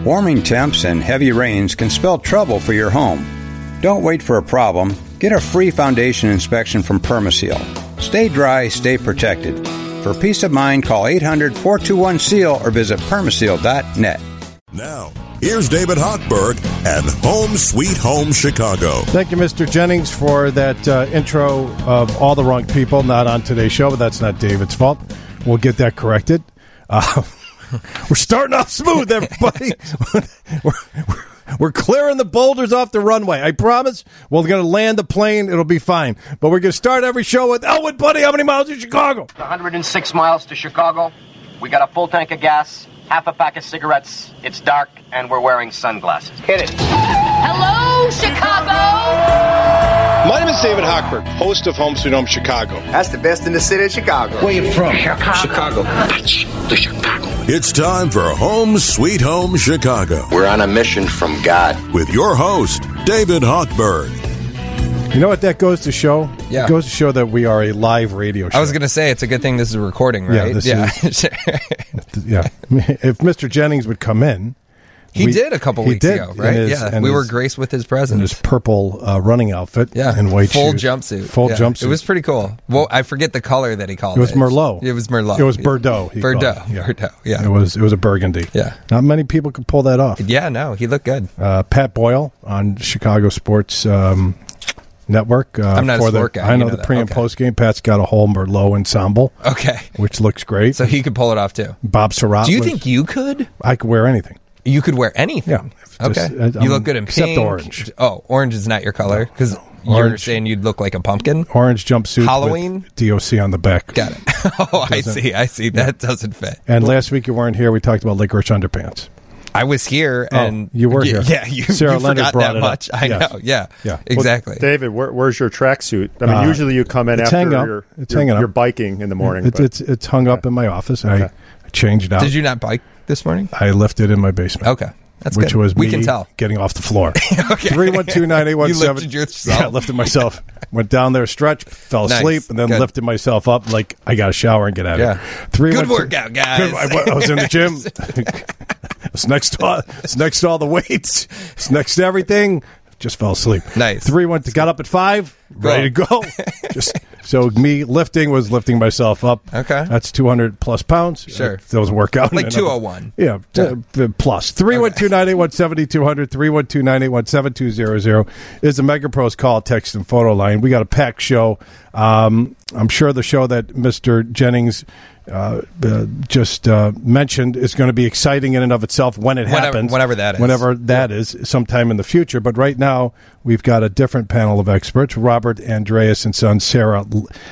Warming temps and heavy rains can spell trouble for your home. Don't wait for a problem. Get a free foundation inspection from Permaseal. Stay dry, stay protected. For peace of mind, call 800-421-SEAL or visit permaseal.net. Now, here's David Hochberg and Home Sweet Home Chicago. Thank you, Mr. Jennings, for that intro of all the wrong people not on today's show, but that's not David's fault. We'll get that corrected. We're starting off smooth, everybody. We're clearing the boulders off the runway. I promise we're going to land the plane. It'll be fine. But we're going to start every show with, Elwood, buddy, how many miles to Chicago? 106 miles to Chicago. We got a full tank of gas, half a pack of cigarettes. It's dark, and we're wearing sunglasses. Hit it. Hello, Chicago! My name is David Hochberg, host of Home Sweet Home Chicago. That's the best in the city of Chicago. Where you from? Chicago. It's time for Home Sweet Home Chicago. We're on a mission from God. With your host, David Hochberg. You know what that goes to show? Yeah. It goes to show that we are a live radio show. I was going to say, it's a good thing this is a recording, right? Yeah. If Mr. Jennings would come in. He did a couple weeks ago, right? We were graced with his presence. In his purple running outfit and white full shoes. Jumpsuit. Full jumpsuit. It was pretty cool. Well, I forget the color that he called it. It was Merlot. It was Merlot. It was Bordeaux. Bordeaux. Yeah. It was a burgundy. Yeah. Not many people could pull that off. Yeah, no, he looked good. Pat Boyle on Chicago Sports Network. I'm not a sport guy. I know the pre and post game. Pat's got a whole Merlot ensemble. Okay. Which looks great. So he could pull it off too. Bob Surratt. Do you think you could? I could wear anything. You could wear anything? Yeah. Okay. You look good in pink. Except orange. Oh, orange is not your color? Because you're saying you'd look like a pumpkin? Orange jumpsuit. Halloween? With DOC on the back. Got it. Oh, I see. Yeah. That doesn't fit. And last week you weren't here. We talked about licorice underpants. I was here, and you were here. Yeah, you forgot that much. I know. Yeah, exactly. Well, David, where's your tracksuit? I mean, usually you come in after you're biking in the morning. It's hung up in my office. Okay. I changed out. Did you not bike this morning? I left it in my basement. Okay. That's which good. Was me we can tell. Getting off the floor. Okay. 312-9817. You lifted yourself? Yeah, lifted myself. Went down there, stretched, fell asleep, and then lifted myself up like I got to shower and get out of here. Good workout, guys. I was in the gym. It's next to all the weights. It's next to everything. Just fell asleep. Nice. 312. Got up at 5. Ready to go. So me lifting was lifting myself up. Okay. That's 200 plus pounds. Sure. Those work out. Like 201. Yeah. Plus. 312-981-7200. 312-981-7200 is the MegaPros call, text, and photo line. We got a packed show. I'm sure the show that Mr. Jennings just mentioned is going to be exciting in and of itself when it happens. Whenever that is. Whenever that is, sometime in the future. But right now, we've got a different panel of experts. Robert Andreas and son, Sarah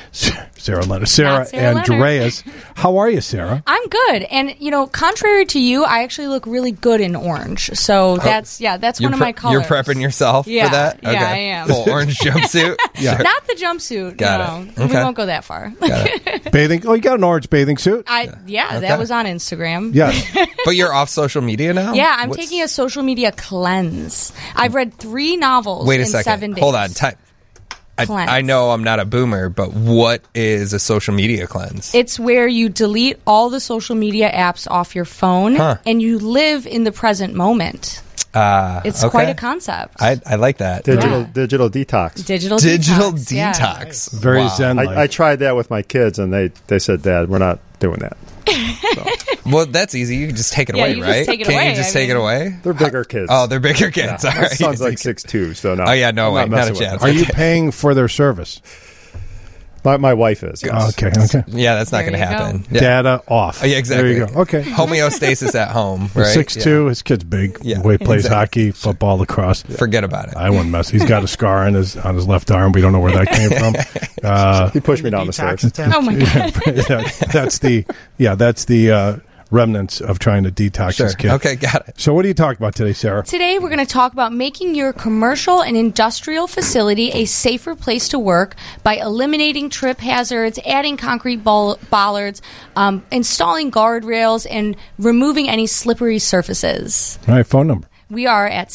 Andreas. How are you, Sarah? I'm good. And, contrary to you, I actually look really good in orange. So that's one of my colors. You're prepping yourself for that? Okay. Yeah, I am. Full orange jumpsuit? Yeah. Not the jumpsuit. Got it. Okay. We won't go that far. Bathing? Oh, you got an orange bathing suit? That was on Instagram. Yeah. But you're off social media now? Yeah, I'm taking a social media cleanse. I've read 3 novels in 7 days. Hold on. I know I'm not a boomer, but what is a social media cleanse? It's where you delete all the social media apps off your phone and you live in the present moment. It's quite a concept. I like that. Digital detox. Digital detox. Yeah. Very zen-like. I tried that with my kids, and they said, Dad, we're not doing that. So. Well, that's easy. You can just take it away, right? Can't you just take it away? They're bigger kids. Oh, they're bigger kids. Yeah. All My right. son's like 6'2", so no. Oh, yeah, no way. Not a chance. Are you paying for their service? My wife is. Yes. Okay. Yeah, that's not going to happen. Yeah. Data off. Oh, yeah, exactly. There you go. Okay. Homeostasis at home, right? 6'2", his kid's big. Yeah. He plays hockey, football, lacrosse. Forget about it. I woun't mess. He's got a scar on his left arm. We don't know where that came from. He pushed me down the stairs. Oh my God. That's the remnants of trying to detox his kid. Okay, got it. So what are you talking about today, Sarah? Today we're going to talk about making your commercial and industrial facility a safer place to work by eliminating trip hazards, adding concrete bollards, installing guardrails, and removing any slippery surfaces. All right, phone number. We are at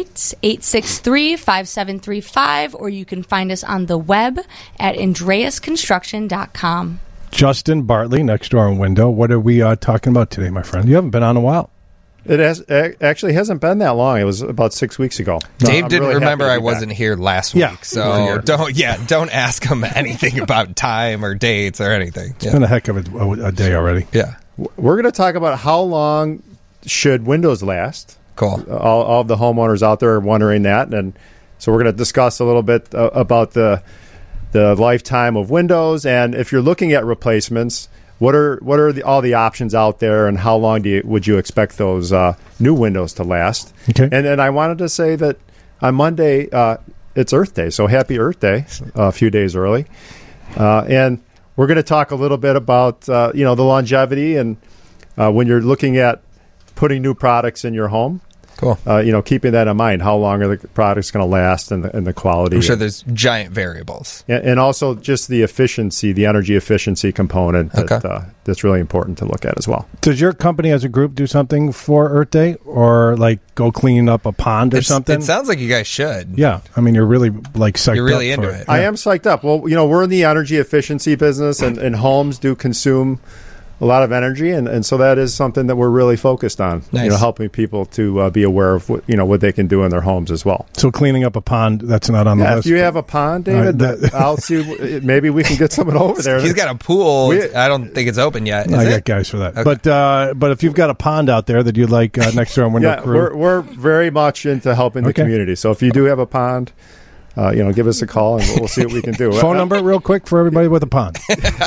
708-863-5735, or you can find us on the web at andreasconstruction.com. Justin Bartley, next door in window. What are we talking about today, my friend? You haven't been on in a while. It actually hasn't been that long. It was about 6 weeks ago. Dave didn't remember I wasn't here last week, so don't ask him anything about time or dates or anything. It's been a heck of a day already. Yeah. We're going to talk about how long should windows last. Cool. All of the homeowners out there are wondering that, and so we're going to discuss a little bit about the lifetime of windows, and if you're looking at replacements, what are all the options out there, and how long would you expect those new windows to last? Okay. And I wanted to say that on Monday it's Earth Day, so happy Earth Day a few days early, and we're going to talk a little bit about the longevity and when you're looking at putting new products in your home. Cool. Keeping that in mind, how long are the products going to last and the quality? I'm sure there's giant variables. And also just the efficiency, the energy efficiency component that's really important to look at as well. Does your company as a group do something for Earth Day, or like go clean up a pond or something? It sounds like you guys should. Yeah. I mean, you're really psyched up. You're really into it. Yeah. I am psyched up. Well, we're in the energy efficiency business, and homes do consume a lot of energy, and so that is something that we're really focused on. Nice. Helping people to be aware of what they can do in their homes as well. So cleaning up a pond, that's not on the list. If you have a pond, David, I'll see. Maybe we can get someone over there. He's got a pool. I don't think it's open yet. I got guys for that. Okay. But if you've got a pond out there that you'd like next to our window crew, we're very much into helping the community. So if you do have a pond, give us a call and we'll see what we can do. Phone number real quick for everybody with a pond.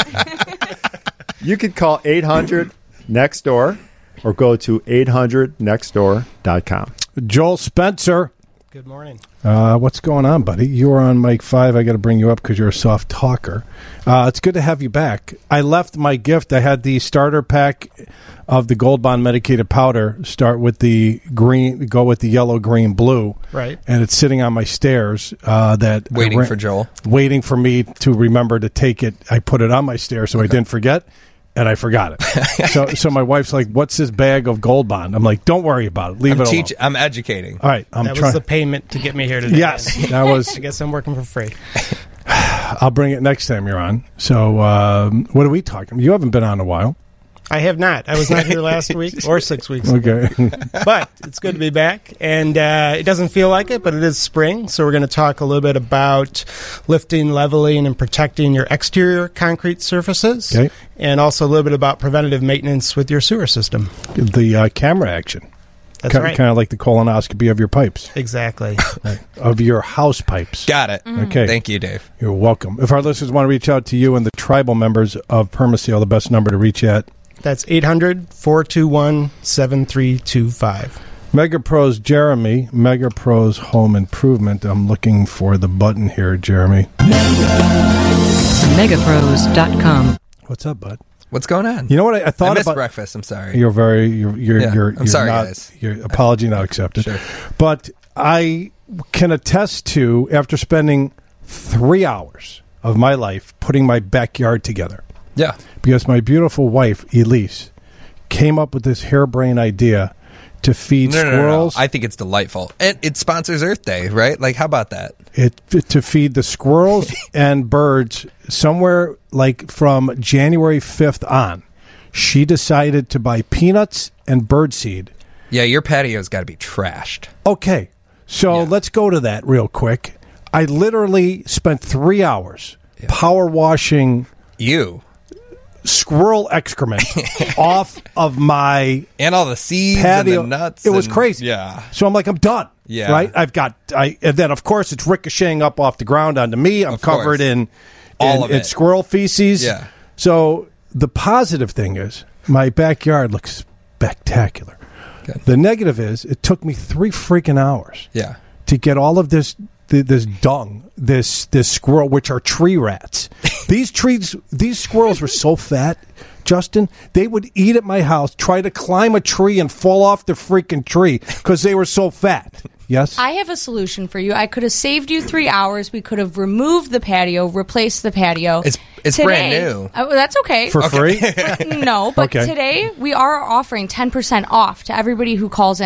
You could call 800-NEXT-DOOR or go to 800nextdoor.com. Joel Spencer. Good morning. What's going on, buddy? You were on mic 5. I got to bring you up because you're a soft talker. It's good to have you back. I left my gift. I had the starter pack of the Gold Bond medicated powder. Start with the green, go with the yellow, green, blue. Right. And it's sitting on my stairs. Waiting for Joel. Waiting for me to remember to take it. I put it on my stairs so I didn't forget. And I forgot it. So my wife's like, "What's this bag of Gold Bond?" I'm like, "Don't worry about it. Leave it alone." I'm educating. All right, that was the payment to get me here today. Yes, that was. I guess I'm working for free. I'll bring it next time you're on. So, what are we talking? You haven't been on in a while. I have not. I was not here last week or 6 weeks ago. Okay. But it's good to be back. And it doesn't feel like it, but it is spring. So we're going to talk a little bit about lifting, leveling, and protecting your exterior concrete surfaces. Okay. And also a little bit about preventative maintenance with your sewer system. The camera action. That's right. Kind of like the colonoscopy of your pipes. Exactly. Of your house pipes. Got it. Okay. Thank you, Dave. You're welcome. If our listeners want to reach out to you and the tribal members of Permaseal, the best number to reach at? That's 800-421-7325. MegaPros Jeremy, MegaPros Home Improvement. I'm looking for the button here, Jeremy. Megapros.com. What's up, bud? What's going on? You know what I thought I missed about breakfast. I'm sorry. You're I'm sorry, not, guys. Your apology not accepted. Sure. But I can attest to, after spending 3 hours of my life putting my backyard together. Yeah. Because my beautiful wife, Elise, came up with this harebrained idea to feed squirrels. No. I think it's delightful. And it sponsors Earth Day, right? Like, how about that? To feed the squirrels and birds somewhere like from January 5th on. She decided to buy peanuts and birdseed. Yeah, your patio's got to be trashed. Okay. So let's go to that real quick. I literally spent 3 hours power washing squirrel excrement off of my and all the seeds patio. And the nuts. It was crazy. Yeah. So I'm like, I'm done. Yeah. Right? And then of course it's ricocheting up off the ground onto me. I'm covered in squirrel feces. Yeah. So the positive thing is my backyard looks spectacular. Good. The negative is it took me 3 freaking hours. Yeah. To get all of this dung, this squirrel, which are tree rats. These squirrels were so fat, Justin, they would eat at my house, try to climb a tree and fall off the freaking tree because they were so fat. Yes? I have a solution for you. I could have saved you 3 hours. We could have removed the patio, replaced the patio. It's today, brand new. That's okay. For free? No, but today we are offering 10% off to everybody who calls in.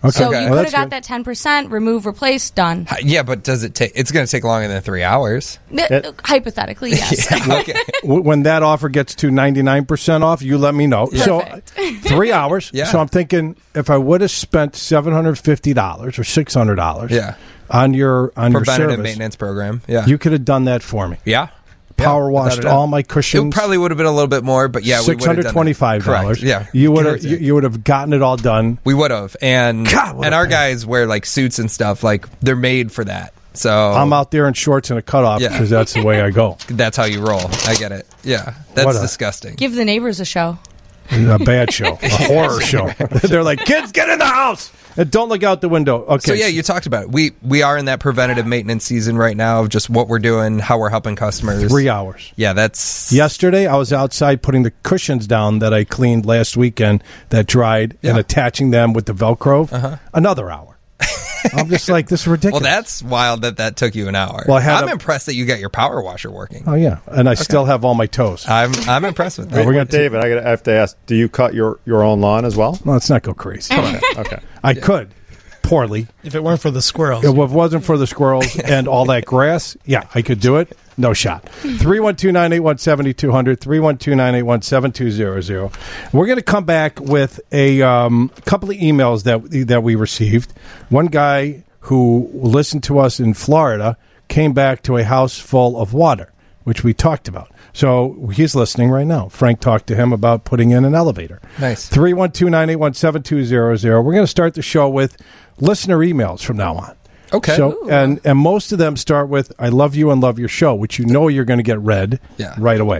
So Okay. you could have got that 10%, remove, replace, done. Yeah, but does it take? It's going to take longer than 3 hours. Hypothetically, yes. Okay. When that offer gets to 99% off, you let me know. Perfect. So 3 hours. Yeah. So I'm thinking if I would have spent $750 or $600 on your preventative service, maintenance program, you could have done that for me. Yeah. Power washed all my cushions. It probably would have been a little bit more, but yeah, $625. Yeah, you would have gotten it all done. We would have, and our guys wear like suits and stuff. Like they're made for that. So I'm out there in shorts and a cutoff because that's the way I go. That's how you roll. I get it. Yeah, that's disgusting. Give the neighbors a show. A bad show, a horror show. They're like, kids, get in the house and don't look out the window. Okay. So yeah, you talked about it. We are in that preventative maintenance season right now of just what we're doing, how we're helping customers. 3 hours. Yeah, that's... Yesterday, I was outside putting the cushions down that I cleaned last weekend that dried and attaching them with the Velcro. Another hour. I'm just like, this is ridiculous. Well, that's wild that took you an hour. Well, I'm impressed that you got your power washer working. Oh, yeah. And I still have all my toes. I'm impressed with that. We're gonna David, I have to ask, do you cut your own lawn as well? No, let's not go crazy. Okay. I could. Poorly. If it weren't for the squirrels. If it wasn't for the squirrels and all that grass, I could do it. No shot. 312-981-7200, 312-981-7200. We're going to come back with a couple of emails that we received. One guy who listened to us in Florida came back to a house full of water, which we talked about. So he's listening right now. Frank talked to him about putting in an elevator. Nice. 312-981-7200. We're going to start the show with listener emails from now on. Okay. So and most of them start with "I love you and love your show," which you know you're going to get read right away.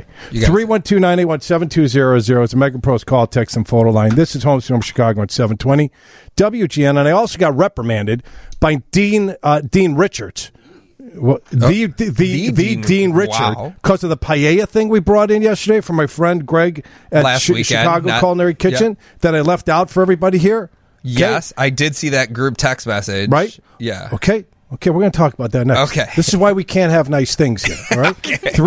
312-981-7200 is a Mega Pros call, text, and photo line. This is Home Sweet Home Chicago at 720 WGN, and I also got reprimanded by Dean Richards. Well, the Dean Richard, because of the paella thing we brought in yesterday from my friend Greg at Chicago Culinary Kitchen that I left out for everybody here. Yes, I did see that group text message. Right? Yeah. Okay, we're going to talk about that next. Okay. This is why we can't have nice things here, all right?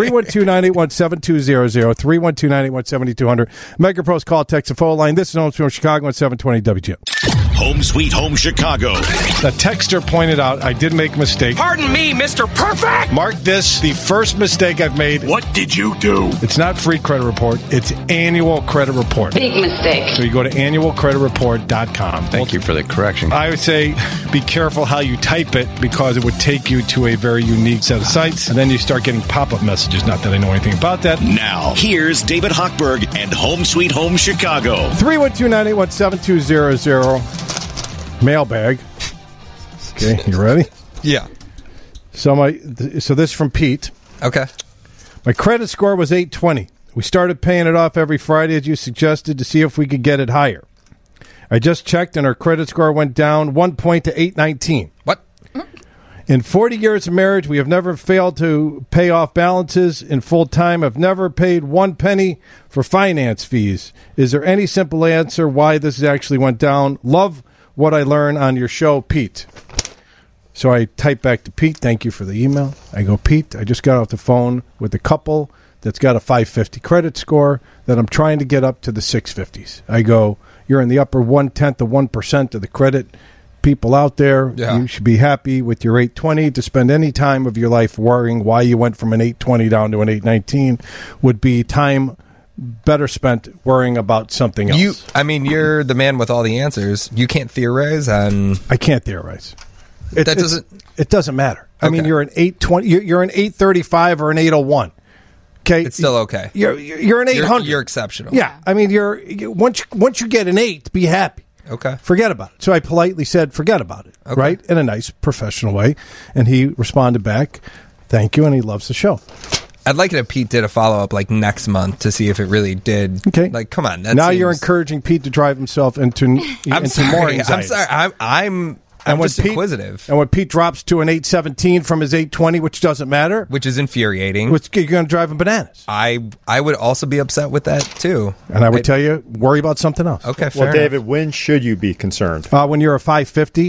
312-981-7200, 312-981-7200. Mega Pros call, text, and phone line. This is Home Sweet Home Chicago at 720 WGN. Home Sweet Home Chicago. The texter pointed out I did make a mistake. Pardon me, Mr. Perfect! Mark this the first mistake I've made. What did you do? It's not free credit report. It's annual credit report. Big mistake. So you go to annualcreditreport.com. Thank you for the correction. I would say be careful how you type it because it would take you to a very unique set of sites. And then you start getting pop-up messages. Not that I know anything about that. Now, here's David Hochberg and Home Sweet Home Chicago. 312-981-7200. Mailbag. Okay, you ready? Yeah. So this is from Pete. Okay. My credit score was 820. We started paying it off every Friday as you suggested to see if we could get it higher. I just checked and our credit score went down 1 point to 819. What? In 40 years of marriage, we have never failed to pay off balances in full time. I've never paid 1 penny for finance fees. Is there any simple answer why this actually went down? Love what I learn on your show, Pete. So I type back to Pete, thank you for the email. I go, Pete, I just got off the phone with a couple that's got a 550 credit score that I'm trying to get up to the 650s. I go, you're in the upper 1/10 of 1% of the credit people out there. Yeah. You should be happy with your 820. To spend any time of your life worrying why you went from an 820 down to an 819 would be time better spent worrying about something else. You're the man with all the answers. You can't theorize on... I can't theorize. It doesn't matter. Okay. I mean, you're an 820, you're an 835 or an 801. Okay, it's still okay. You're an 800. You're exceptional. Yeah, I mean, once you get an 8, be happy. Okay. Forget about it. So I politely said, forget about it, right? In a nice, professional way. And he responded back, thank you, and he loves the show. I'd like it if Pete did a follow-up like next month to see if it really did. Okay. Like, come on. You're encouraging Pete to drive himself into more anxiety. I'm sorry. I'm just inquisitive. And when Pete drops to an 817 from his 820, which doesn't matter. Which is infuriating. You're going to drive him bananas. I would also be upset with that, too. And I would tell you, worry about something else. Okay, fair Well, David, when should you be concerned? When you're a 550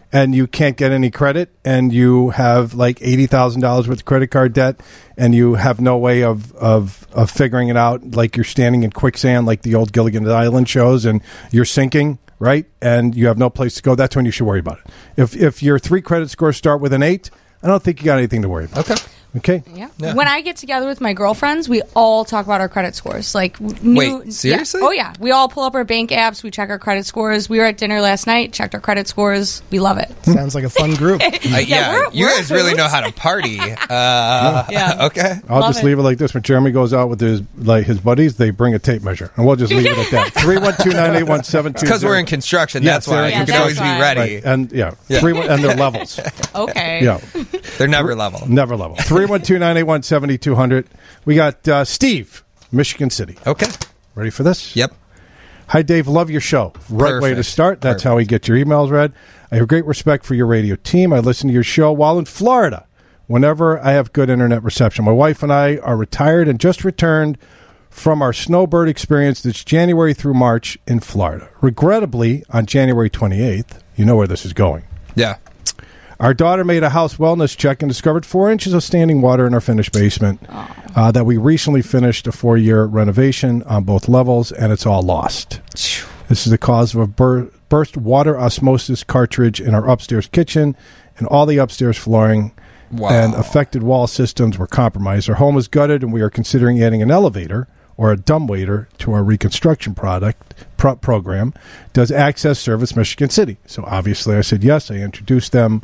and you can't get any credit, and you have like $80,000 worth of credit card debt, and you have no way of figuring it out, like you're standing in quicksand, like the old Gilligan's Island shows, and you're sinking, right? And you have no place to go. That's when you should worry about it. If your 3 credit scores start with an 8, I don't think you got anything to worry about. Okay. Yeah. When I get together with my girlfriends, we all talk about our credit scores. Like, wait, seriously? Yeah. Oh yeah, we all pull up our bank apps. We check our credit scores. We were at dinner last night. Checked our credit scores. We love it. Sounds like a fun group. You guys really know how to party. Okay. I'll just leave it like this. When Jeremy goes out with his buddies, they bring a tape measure, and we'll just leave it at that. 312-981-7200. Because we're in construction. That's why you can always be ready. Right. And and they're levels. Okay. Yeah. They're never level. Never level. 312-981-7200. We got Steve, Michigan City. Okay. Ready for this? Yep. Hi, Dave. Love your show. Right way to start. That's how we get your emails read. I have great respect for your radio team. I listen to your show while in Florida whenever I have good internet reception. My wife and I are retired and just returned from our snowbird experience this January through March in Florida. Regrettably, on January 28th, you know where this is going. Yeah. Our daughter made a house wellness check and discovered 4 inches of standing water in our finished basement that we recently finished a 4-year renovation on both levels, and it's all lost. This is the cause of a burst water osmosis cartridge in our upstairs kitchen, and all the upstairs flooring and affected wall systems were compromised. Our home is gutted, and we are considering adding an elevator or a dumbwaiter to our reconstruction program. Does Access Service Michigan City? So obviously I said yes. I introduced them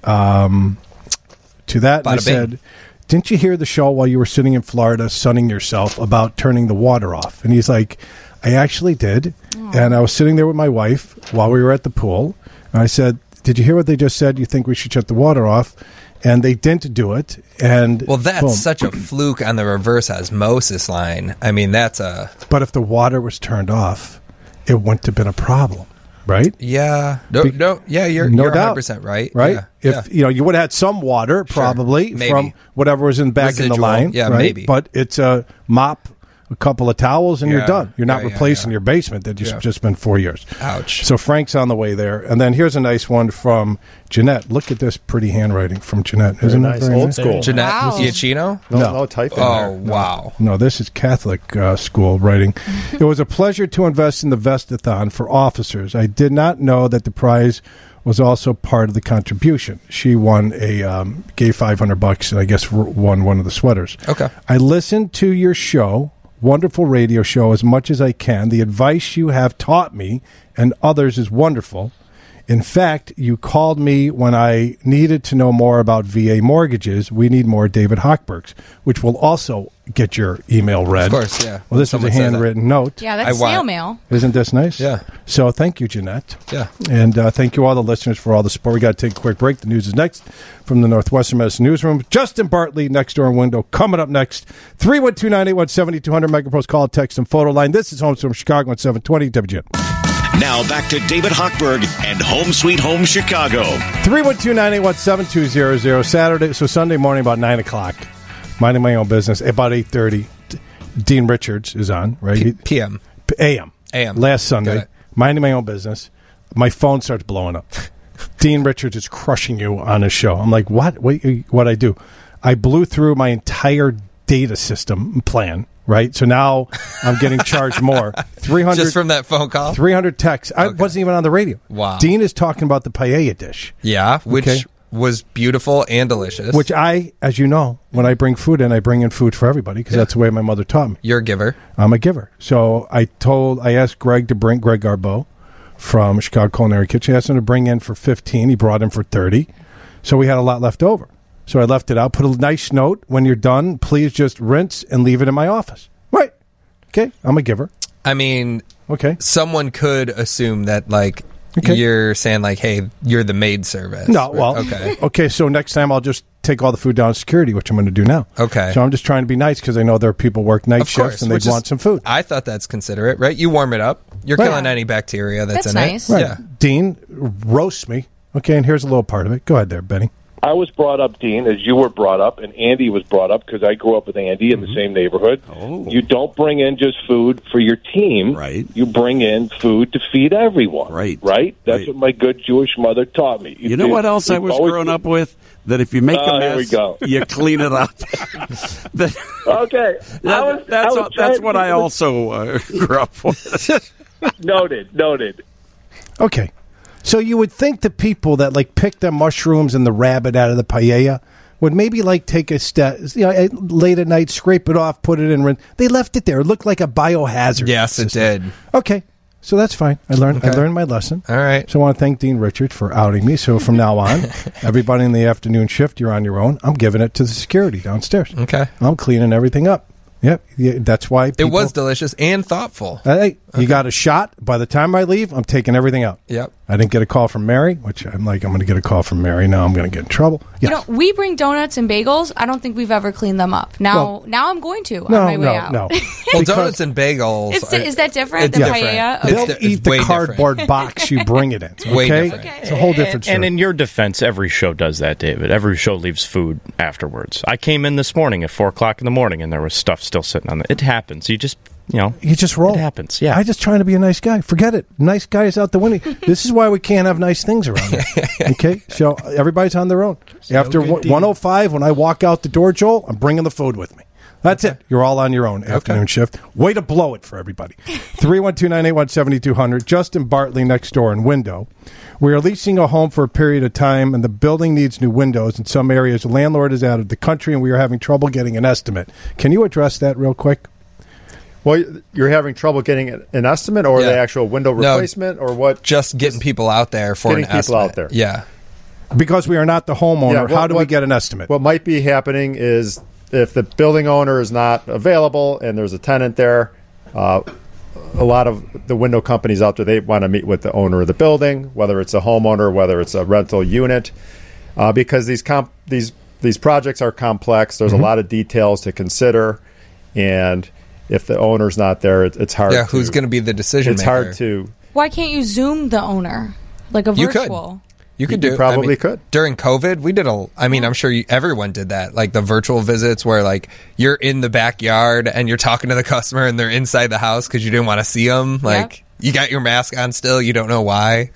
to that. And I said, didn't you hear the show while you were sitting in Florida sunning yourself about turning the water off? And he's like, I actually did. And I was sitting there with my wife while we were at the pool. And I said, did you hear what they just said? You think we should shut the water off? And they didn't do it. And that's such a fluke on the reverse osmosis line. I mean, that's a... But if the water was turned off, it wouldn't have been a problem, right? Yeah. You're 100% right. Right? If you would have had some water, probably, from whatever was in back in the line. Yeah, right? maybe. But it's a mop, a couple of towels, and you're done. You're not replacing your basement that you've just been 4 years. Ouch. So Frank's on the way there. And then here's a nice one from Jeanette. Look at this pretty handwriting from Jeanette. Isn't it very old school? Jeanette Giacchino? No typing. Oh, wow. No, this is Catholic school writing. It was a pleasure to invest in the Vestathon for officers. I did not know that the prize was also part of the contribution. She won gave $500 and I guess won one of the sweaters. Okay. I listened to your show, wonderful radio show, as much as I can. The advice you have taught me and others is wonderful. In fact, you called me when I needed to know more about VA mortgages. We need more David Hochbergs, which will also get your email read. Of course, yeah. Well, this is a handwritten note. Yeah, that's snail mail. Isn't this nice? Yeah. So thank you, Jeanette. Yeah. And thank you all the listeners for all the support. We got to take a quick break. The news is next from the Northwestern Medicine Newsroom. Justin Bartley, Next Door Window, coming up next. 312-981-7200, MegaPost call, text, and photo line. This is Home from Chicago at 720 WGN. Now back to David Hochberg and Home Sweet Home Chicago. 312-981-7200, Saturday, so Sunday morning about 9 o'clock. Minding my own business. About 8:30, Dean Richards is on, right? PM. AM. Last Sunday. Minding my own business. My phone starts blowing up. Dean Richards is crushing you on his show. I'm like, what? Wait, what I do? I blew through my entire data system plan. Right, so now I'm getting charged more. 300 just from that phone call. 300 texts. I wasn't even on the radio. Wow. Dean is talking about the paella dish. Yeah, which was beautiful and delicious. Which I, as you know, when I bring food in, I bring in food for everybody because that's the way my mother taught me. You're a giver. I'm a giver. So I asked Greg to bring Greg Garbeau from Chicago Culinary Kitchen. I asked him to bring in for 15. He brought in for 30. So we had a lot left over. So I left it out. Put a nice note. When you're done, please just rinse and leave it in my office. Right. Okay. I'm a giver. I mean, okay. Someone could assume that, like, you're saying, like, hey, you're the maid service. No, well, okay. So next time I'll just take all the food down to security, which I'm going to do now. Okay. So I'm just trying to be nice because I know there are people work night shifts and they want some food. I thought that's considerate, right? You warm it up. You're killing any bacteria that's in nice. it. Right. Yeah. Dean roasts me. Okay, and here's a little part of it. Go ahead there, Benny. I was brought up, Dean, as you were brought up, and Andy was brought up because I grew up with Andy in the same neighborhood. Oh. You don't bring in just food for your team. Right. You bring in food to feed everyone. Right. Right? That's what my good Jewish mother taught me. You know what else I was growing up with? That if you make a here we mess, go. you clean it up. Okay. That's what I also grew up with. Noted. Okay. So you would think the people that like pick the mushrooms and the rabbit out of the paella would maybe like take a step, late at night, scrape it off, put it in rinse. They left it there. It looked like a biohazard. Yes, system. it did. Okay. So that's fine. I learned my lesson. All right. So I want to thank Dean Richard for outing me. So from now on, everybody in the afternoon shift, you're on your own. I'm giving it to the security downstairs. Okay. I'm cleaning everything up. Yep. Yeah, that's why it was delicious and thoughtful. Hey, you got a shot. By the time I leave, I'm taking everything out. Yep. I didn't get a call from Mary, which I'm going to get a call from Mary. Now I'm going to get in trouble. Yeah. We bring donuts and bagels. I don't think we've ever cleaned them up. Now I'm going to on my way out. No. Well, donuts and bagels. Is that different than paella? Okay. They'll eat the cardboard box you bring it in. Okay? Way different. It's a whole different story. And in your defense, every show does that, David. Every show leaves food afterwards. I came in this morning at 4 o'clock in the morning, and there was stuff still sitting on it happens. You just roll. It happens. Yeah. I'm just trying to be a nice guy. Forget it. Nice guy is out the window. This is why we can't have nice things around here. Okay? So everybody's on their own. After 1:05, when I walk out the door, Joel, I'm bringing the food with me. That's it. You're all on your own afternoon shift. Way to blow it for everybody. 312-981-7200. Justin Bartley next door in Window. We are leasing a home for a period of time, and the building needs new windows. In some areas, the landlord is out of the country, and we are having trouble getting an estimate. Can you address that real quick? Well, you're having trouble getting an estimate or the actual window replacement or what? Just getting people out there for an estimate. Getting people out there. Yeah. Because we are not the homeowner, how do we get an estimate? What might be happening is if the building owner is not available and there's a tenant there, a lot of the window companies out there, they want to meet with the owner of the building, whether it's a homeowner, whether it's a rental unit, because these projects are complex. There's a lot of details to consider, and if the owner's not there, it's hard. Yeah, who's going to be the decision maker? It's hard to. Why can't you Zoom the owner like a virtual? You could do. Probably could. During COVID, we did I'm sure everyone did that. Like the virtual visits where like you're in the backyard and you're talking to the customer and they're inside the house because you didn't want to see them. Like you got your mask on still. You don't know why.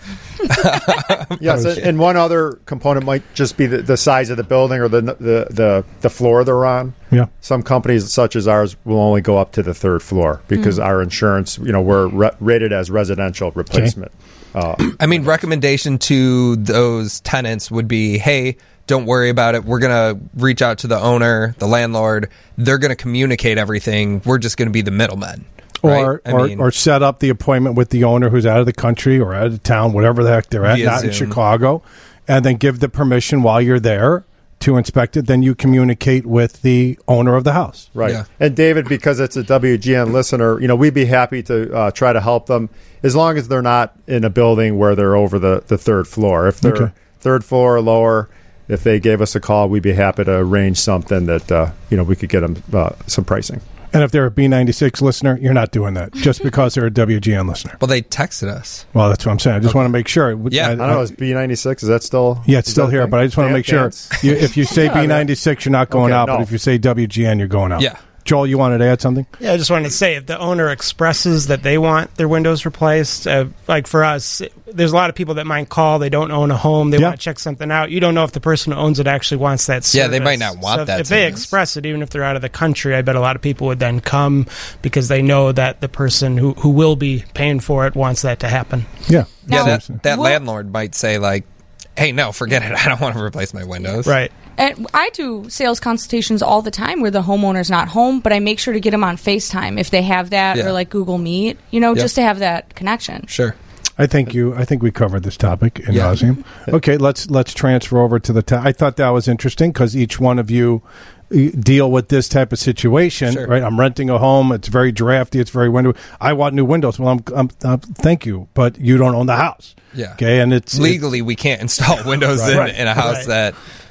Yes, and one other component might just be the size of the building or the floor they're on. Yeah. Some companies such as ours will only go up to the third floor because our insurance, we're rated as residential replacement. Recommendation to those tenants would be, hey, don't worry about it. We're going to reach out to the owner, the landlord. They're going to communicate everything. We're just going to be the middlemen. Right? Or set up the appointment with the owner who's out of the country or out of town, whatever the heck they're at, not Zoom. In Chicago, and then give the permission while you're there to inspect it. Then you communicate with the owner of the house. Right. Yeah. And David, because it's a WGN listener, we'd be happy to try to help them as long as they're not in a building where they're over the third floor. If they're third floor or lower, if they gave us a call, we'd be happy to arrange something that we could get them some pricing. And if they're a B96 listener, you're not doing that just because they're a WGN listener. Well, they texted us. Well, that's what I'm saying. I just want to make sure. Yeah. I don't know. Is B96, is that still? Yeah, it's still here, but I just want to make sure. If you say B96, you're not going out, but if you say WGN, you're going out. Yeah. Joel, you wanted to add something? Yeah, I just wanted to say if the owner expresses that they want their windows replaced, like for us, there's a lot of people that might call. They don't own a home. They want to check something out. You don't know if the person who owns it actually wants that service. Yeah, they might not want that. If they express it, even if they're out of the country, I bet a lot of people would then come because they know that the person who will be paying for it wants that to happen. Yeah. Yeah, that landlord might say like, hey, no, forget it. I don't want to replace my windows. Right. And I do sales consultations all the time where the homeowner's not home, but I make sure to get them on FaceTime if they have that or like Google Meet, just to have that connection. Sure. I think we covered this topic in nauseam. Okay, let's transfer over to the I thought that was interesting because each one of you deal with this type of situation, right? I'm renting a home. It's very drafty. It's very window. I want new windows. Well, I'm thank you, but you don't own the house. Yeah. Okay, and it's legally we can't install windows in a house that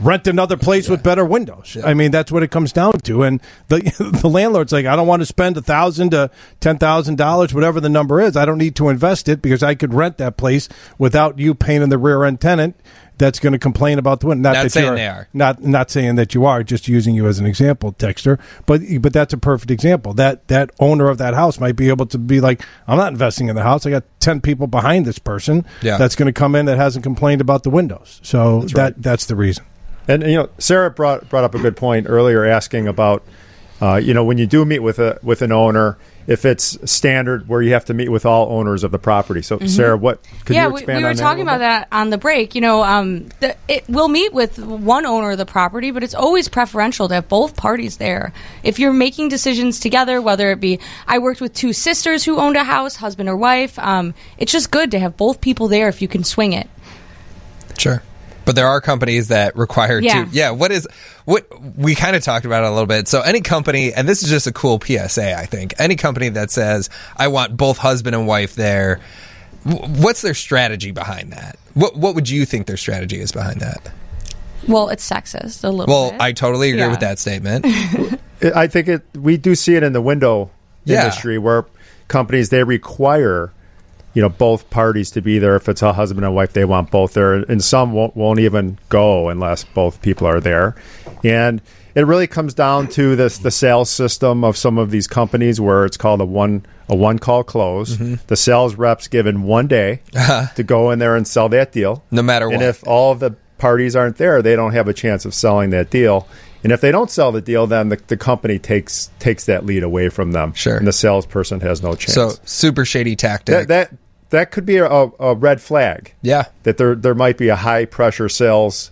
rent another place with better windows. I mean, that's what it comes down to. And the landlord's like, I don't want to spend $1,000 to $10,000, whatever the number is. I don't need to invest it because I could rent that place without you paying the rear end tenant that's going to complain about the window. Not saying they are. Not saying that you are, just using you as an example, Texter. But that's a perfect example. That owner of that house might be able to be like, I'm not investing in the house. I got 10 people behind this person that's going to come in that hasn't complained about the windows. So that's the reason. And Sarah brought up a good point earlier, asking about when you do meet with an owner, if it's standard where you have to meet with all owners of the property. So, Sarah, what could you expand on that? We were talking about that on the break. We'll meet with one owner of the property, but it's always preferential to have both parties there. If you're making decisions together, whether it be, I worked with 2 sisters who owned a house, husband or wife. It's just good to have both people there if you can swing it. Sure. But there are companies that require what we kind of talked about it a little bit. So any company, and this is just a cool PSA, I think, any company that says, I want both husband and wife there, what's their strategy behind that? What would you think their strategy is behind that? Well, it's sexist a little bit. Well, I totally agree with that statement. I think we do see it in the window industry where companies, they require both parties to be there. If it's a husband and wife, they want both there, and some won't even go unless both people are there. And it really comes down to the sales system of some of these companies, where it's called a one call close. Mm-hmm. The sales rep's given one day to go in there and sell that deal, no matter what. And if all of the parties aren't there, they don't have a chance of selling that deal. And if they don't sell the deal, then the company takes that lead away from them. Sure. And the salesperson has no chance. So super shady tactic. That could be a red flag. Yeah. That there might be a high pressure sales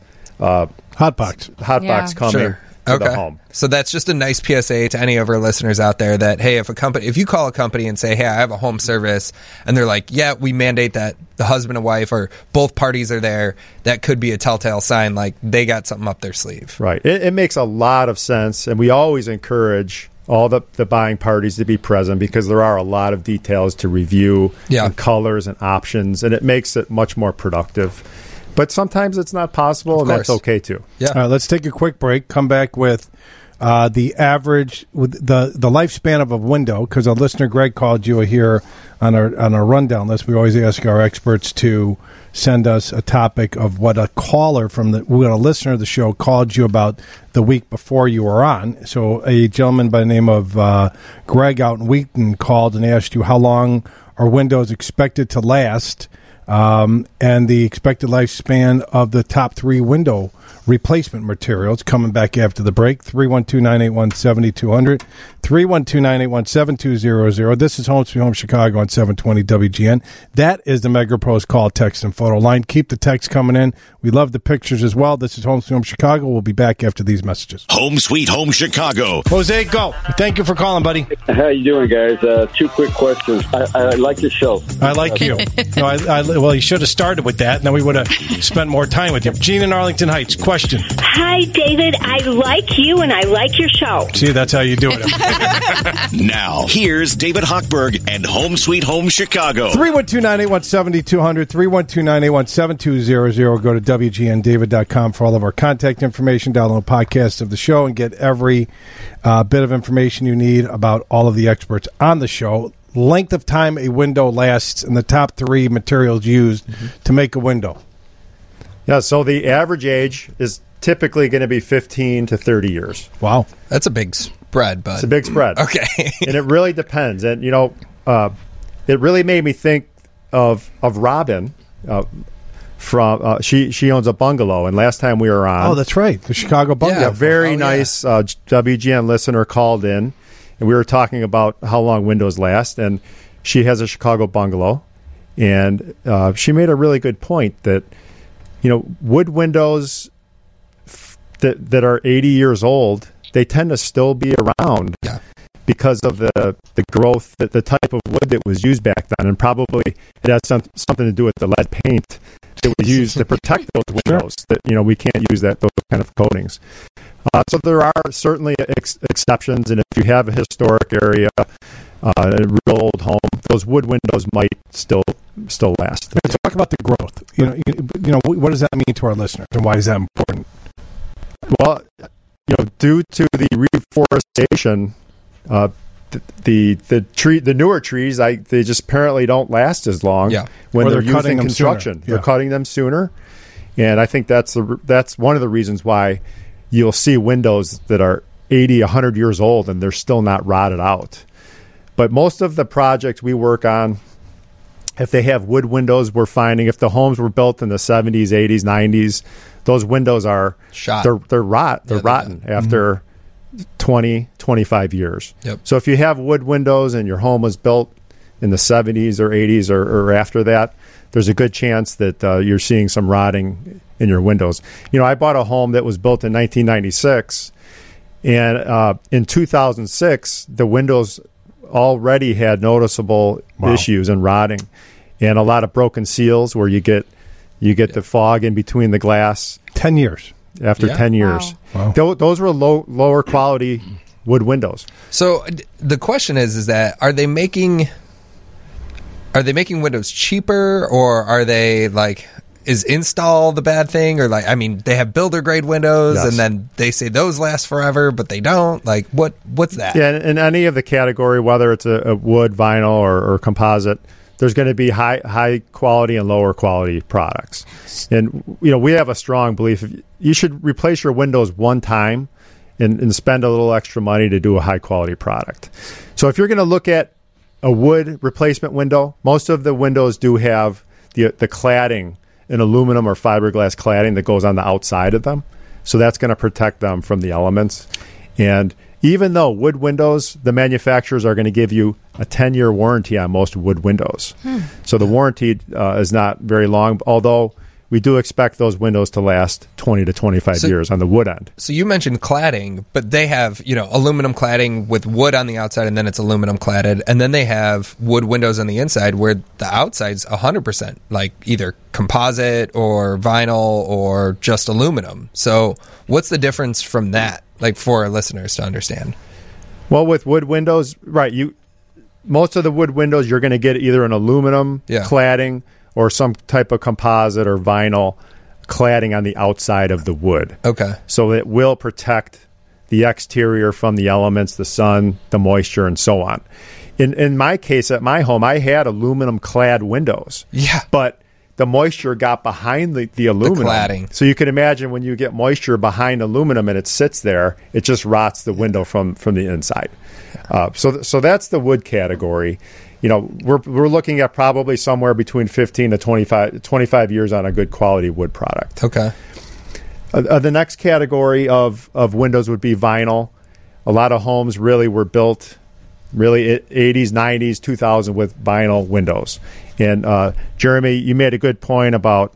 hotbox coming to the home. So that's just a nice PSA to any of our listeners out there that, hey, if you call a company and say, hey, I have a home service, and they're like, yeah, we mandate that the husband and wife or both parties are there, that could be a telltale sign like they got something up their sleeve. Right. It makes a lot of sense, and we always encourage all the buying parties to be present, because there are a lot of details to review and colors and options, and it makes it much more productive. But sometimes it's not possible, and that's okay too. Yeah. All right, let's take a quick break. Come back with the average, with the lifespan of a window, because our listener Greg called you here on our rundown list. We always ask our experts to send us a topic of what a listener of the show called you about the week before you were on. So a gentleman by the name of Greg out in Wheaton called and asked you how long are windows expected to last, and the expected lifespan of the top 3 window replacement materials. Coming back after the break. 312-981-7200, 312-981-7200. This is Home Sweet Home Chicago on 720 WGN. That is the Mega Pros call, text, and photo line. Keep the text coming in. We love the pictures as well. This is Home Sweet Home Chicago. We'll be back after these messages. Home Sweet Home Chicago. Jose, go. Thank you for calling, buddy. How you doing, guys? 2 quick questions. I like your show. I like you. No, well, you should have started with that, and then we would have spent more time with you. Gene in Arlington Heights, question. Hi, David. I like you, and I like your show. See, that's how you do it. Now, here's David Hochberg and Home Sweet Home Chicago. 312-981-7200, 312-981-7200. Go to WGNDavid.com for all of our contact information. Download podcasts of the show and get every bit of information you need about all of the experts on the show. Length of time a window lasts and the top 3 materials used to make a window. Yeah, so the average age is typically going to be 15 to 30 years. Wow. That's a big spread, bud. It's a big spread. Okay. And it really depends. And, it really made me think of Robin from she owns a bungalow. And last time we were on. Oh, that's right. The Chicago bungalow. Yeah, very nice WGN listener called in. And we were talking about how long windows last. And she has a Chicago bungalow. And she made a really good point that, wood windows that are 80 years old, they tend to still be around because of the growth, the type of wood that was used back then. And probably it has something to do with the lead paint that was used to protect those windows. That we can't use those kind of coatings. So there are certainly exceptions. And if you have a historic area, a real old home, those wood windows might still last. Talk about the growth. What does that mean to our listeners, and why is that important? Well, due to the reforestation, the newer trees, they just apparently don't last as long when Or they're they're cutting using them construction. sooner. They're Yeah. cutting them sooner, and I think that's one of the reasons why you'll see windows that are 80, 100 years old and they're still not rotted out. But most of the projects we work on, if they have wood windows, we're finding if the homes were built in the 70s, 80s, 90s, those windows are shot. They're rotten after 20, 25 years. Yep. So if you have wood windows and your home was built in the 70s or 80s or after that, there's a good chance that you're seeing some rotting in your windows. I bought a home that was built in 1996, and in 2006, the windows already had noticeable issues and rotting, and a lot of broken seals where you get the fog in between the glass. 10 years. After 10 years. Wow. Those were lower quality wood windows. So the question is that are they making windows cheaper, or are they is install the bad thing, or they have builder grade windows and then they say those last forever but they don't, what's that? Yeah, in any of the category, whether it's a wood, vinyl, or composite, there's going to be high quality and lower quality products. And we have a strong belief you should replace your windows one time and spend a little extra money to do a high quality product. So if you're going to look at a wood replacement window, most of the windows do have the cladding, an aluminum or fiberglass cladding that goes on the outside of them. So that's going to protect them from the elements. And even though wood windows, the manufacturers are going to give you a 10-year warranty on most wood windows. So the warranty is not very long, although we do expect those windows to last 20 to 25 years on the wood end. So you mentioned cladding, but they have, aluminum cladding with wood on the outside, and then it's aluminum cladded. And then they have wood windows on the inside where the outside's 100%, either composite or vinyl or just aluminum. So what's the difference from that, for our listeners to understand? Well, with wood windows, right, most of the wood windows, you're going to get either an aluminum cladding or some type of composite or vinyl cladding on the outside of the wood. Okay. So it will protect the exterior from the elements, the sun, the moisture, and so on. In my case, at my home, I had aluminum clad windows. Yeah. But the moisture got behind the aluminum. The cladding. So you can imagine when you get moisture behind aluminum and it sits there, it just rots the window from the inside. So that's the wood category. We're looking at probably somewhere between 15 to 25 years on a good quality wood product. Okay. The next category of windows would be vinyl. A lot of homes really were built 80s, 90s, 2000 with vinyl windows. And Jeremy, you made a good point about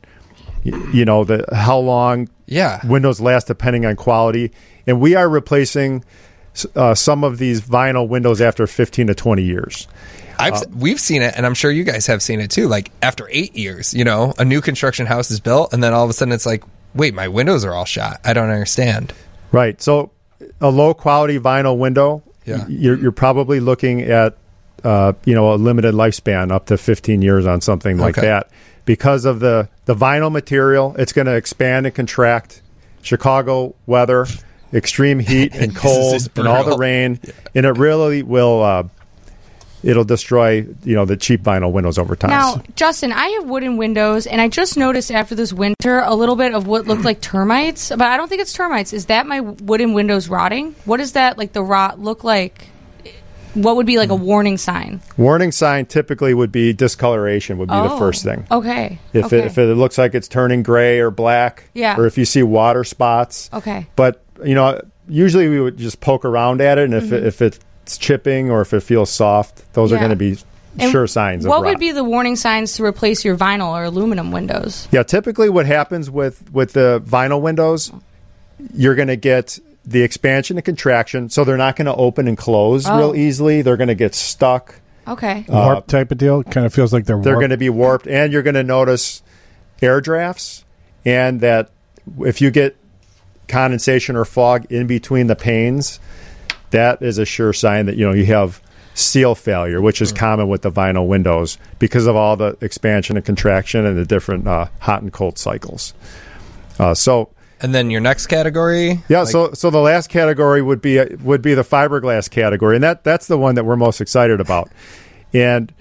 how long windows last depending on quality. And we are replacing some of these vinyl windows after 15 to 20 years. We've seen it, and I'm sure you guys have seen it too. After 8 years, a new construction house is built, and then all of a sudden it's wait, my windows are all shot. I don't understand. Right. So a low quality vinyl window, you're probably looking at a limited lifespan, up to 15 years on something like that. Because of the vinyl material, it's going to expand and contract. Chicago weather, extreme heat and cold and all the rain, and it really will it'll destroy the cheap vinyl windows over time. Now, Justin, I have wooden windows, and I just noticed after this winter a little bit of what looked like termites, but I don't think it's termites. Is that my wooden windows rotting? What does that the rot look like? What would be a warning sign? Warning sign typically would be discoloration would be the first thing. Okay. If it looks like it's turning gray or black, or if you see water spots. Okay. But usually we would just poke around at it, and if it's chipping or if it feels soft, those are going to be sure signs of rot. What would be the warning signs to replace your vinyl or aluminum windows? Yeah, typically what happens with the vinyl windows, you're going to get the expansion and contraction, so they're not going to open and close real easily. They're going to get stuck. Okay. Warp type of deal? Kind of feels like they're going to be warped, and you're going to notice air drafts, and that if you get condensation or fog in between the panes, that is a sure sign that you have seal failure, which is common with the vinyl windows because of all the expansion and contraction and the different hot and cold cycles. So And then your next category? Yeah, so the last category would be the fiberglass category, and that's the one that we're most excited about. And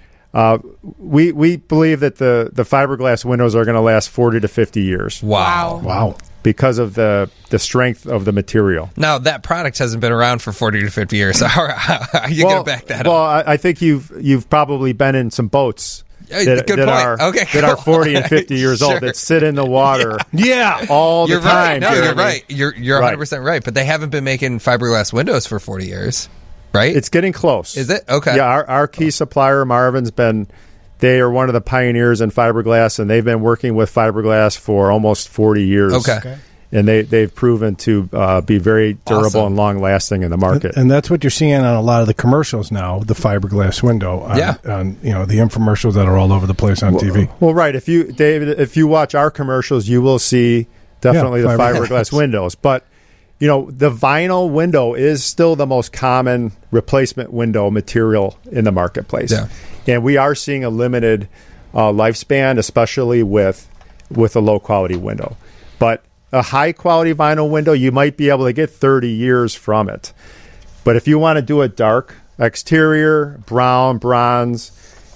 we believe that the fiberglass windows are going to last 40 to 50 years. Wow. Because of the strength of the material. Now, that product hasn't been around for 40 to 50 years, so how are you going to back that up? Well, I think you've probably been in some boats that are 40 and 50 years old that sit in the water all the time. No, you're right. You're 100% right. But they haven't been making fiberglass windows for 40 years, right? It's getting close. Is it? Okay. Yeah, our key supplier, Marvin's, they are one of the pioneers in fiberglass, and they've been working with fiberglass for almost 40 years. Okay. And they've proven to be very durable and long-lasting in the market. And that's what you're seeing on a lot of the commercials now, the fiberglass window. On the infomercials that are all over the place on TV. Well, right. If you watch our commercials, you will see definitely the fiberglass windows. But, the vinyl window is still the most common replacement window material in the marketplace. Yeah. And we are seeing a limited lifespan, especially with a low-quality window. But a high-quality vinyl window, you might be able to get 30 years from it. But if you want to do a dark exterior, brown, bronze,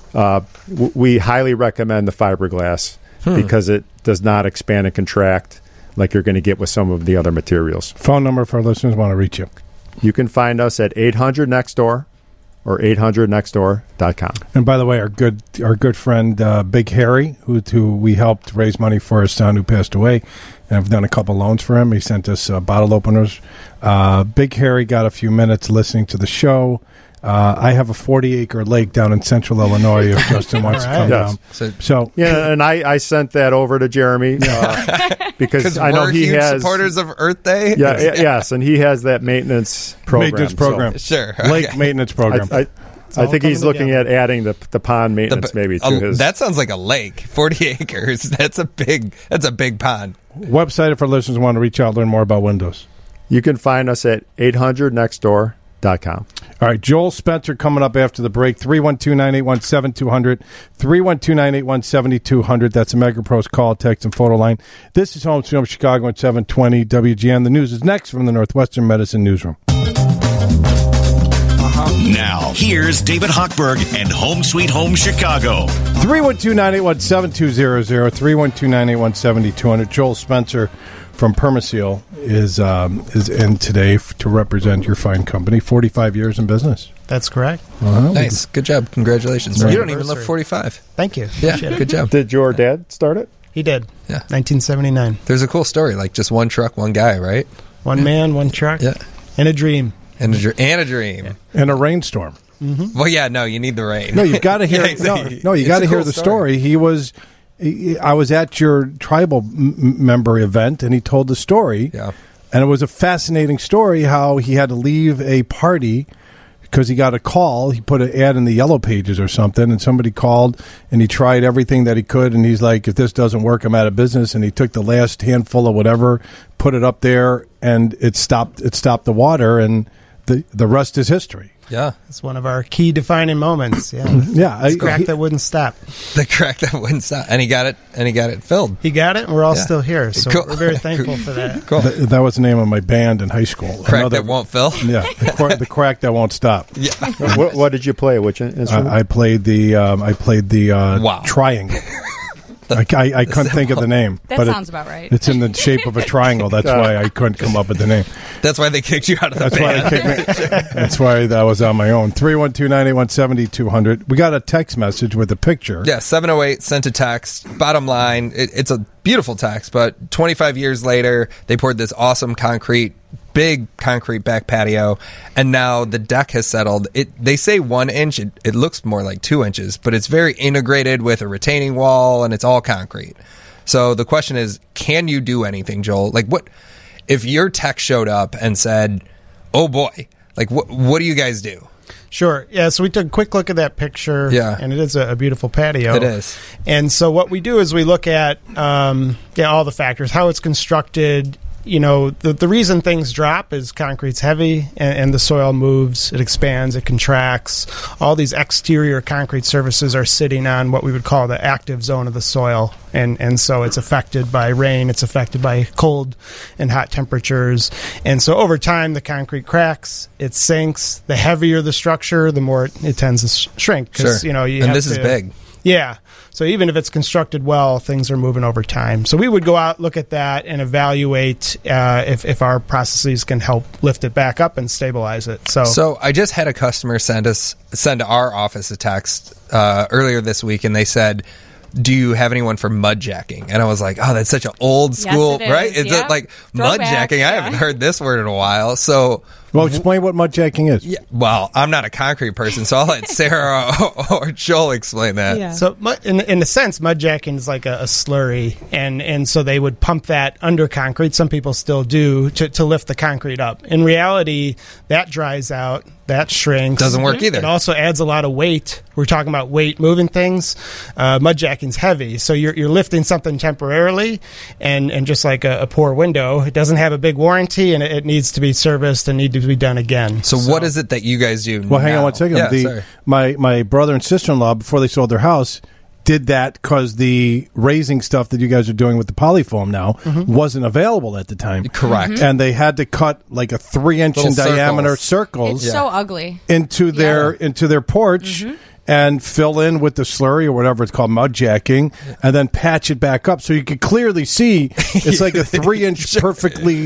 we highly recommend the fiberglass because it does not expand and contract like you're going to get with some of the other materials. Phone number for our listeners want to reach you. You can find us at 800-NEXT-DOOR or 800nextdoor.com. And by the way, our good friend Big Harry, who we helped raise money for his son who passed away, and I've done a couple loans for him. He sent us bottle openers. Big Harry got a few minutes listening to the show. I have a 40-acre lake down in central Illinois if Justin wants to come down. So and I sent that over to Jeremy because I know he has supporters of Earth Day. Yes, and he has that maintenance program. Sure, lake maintenance program. I think he's looking at adding the pond maintenance maybe to his. That sounds like a lake. 40 acres. That's a big pond. Website if our listeners want to reach out, learn more about windows. You can find us at 800nextdoor.com. All right, Joel Spencer coming up after the break. 312-981-7200. 312-981-7200. That's a MegaPros call, text, and photo line. This is Home Sweet Home Chicago at 720 WGN. The news is next from the Northwestern Medicine Newsroom. Now, here's David Hochberg and Home Sweet Home Chicago. 312-981-7200. 312-981-7200. Joel Spencer from Permaseal is in today to represent your fine company. 45 years in business. That's correct. Nice. Good job. Congratulations. You don't even live 45. Thank you. Yeah, good job. Did your dad start it? He did. Yeah. 1979. There's a cool story, like just one truck, one guy, right? One man, one truck. Yeah. And a dream. And a dream. Yeah. And a rainstorm. Mm-hmm. Well, yeah, no, you need the rain. No, you've got to hear. No, you got to hear the story. I was at your tribal member event, and he told the story. Yeah. And it was a fascinating story how he had to leave a party because he got a call. He put an ad in the Yellow Pages or something, and somebody called, and he tried everything that he could, and he's like, if this doesn't work, I'm out of business. And he took the last handful of whatever, put it up there, and it stopped the water, and the rest is history. Yeah. It's one of our key defining moments. Yeah. Yeah. The crack that wouldn't stop. The crack that wouldn't stop. And he got it filled. He got it, and we're all still here. So cool. We're very thankful for that. Cool. That was the name of my band in high school. Crack that won't fill? Yeah. The crack that won't stop. Yeah. What did you play? Which instrument? I played the triangle. I couldn't think of the name. That sounds about right. It's in the shape of a triangle. That's why I couldn't come up with the name. That's why they kicked you out of the band. That's why that was on my own. 312-981-7200. We got a text message with a picture. Yeah, 708 sent a text. Bottom line, it's a beautiful text, but 25 years later, they poured this awesome big concrete back patio, and now the deck has settled. They say 1 inch. It looks more like 2 inches, but it's very integrated with a retaining wall, and it's all concrete. So the question is, can you do anything, Joel? Like, what if your tech showed up and said, "Oh boy, like what do you guys do?" Sure. Yeah, so we took a quick look at that picture. Yeah. And it is a beautiful patio. It is. And so what we do is we look at all the factors, how it's constructed, the reason things drop is concrete's heavy and the soil moves, it expands, it contracts. All these exterior concrete surfaces are sitting on what we would call the active zone of the soil. And so it's affected by rain, it's affected by cold and hot temperatures. And so over time, the concrete cracks, it sinks. The heavier the structure, the more it tends to shrink. Sure. And this is big. Yeah. So even if it's constructed well, things are moving over time. So we would go out, look at that, and evaluate if our processes can help lift it back up and stabilize it. So I just had a customer send our office a text earlier this week, and they said, do you have anyone for mud jacking? And I was like, oh, that's such an old school, yes, right? Is it like mud jacking? I haven't heard this word in a while. So, well, explain what mud jacking is. Yeah, well, I'm not a concrete person, so I'll let Sarah or Joel explain that. Yeah. So, in a sense, mud jacking is like a slurry, and so they would pump that under concrete. Some people still do to lift the concrete up. In reality, that dries out. That shrinks. Doesn't work either. It also adds a lot of weight. We're talking about weight moving things. Mud jacking's heavy, so you're lifting something temporarily, and just like a poor window, it doesn't have a big warranty, and it needs to be serviced and need to be done again. So what is it that you guys do? Well, hang on one second. Yeah, my brother and sister-in-law, before they sold their house, did that because the raising stuff that you guys are doing with the polyfoam now wasn't available at the time. Correct. And they had to cut like a 3-inch in diameter circles. It's so ugly. Into their porch. And fill in with the slurry or whatever it's called, mud jacking, and then patch it back up so you can clearly see it's like a 3-inch perfectly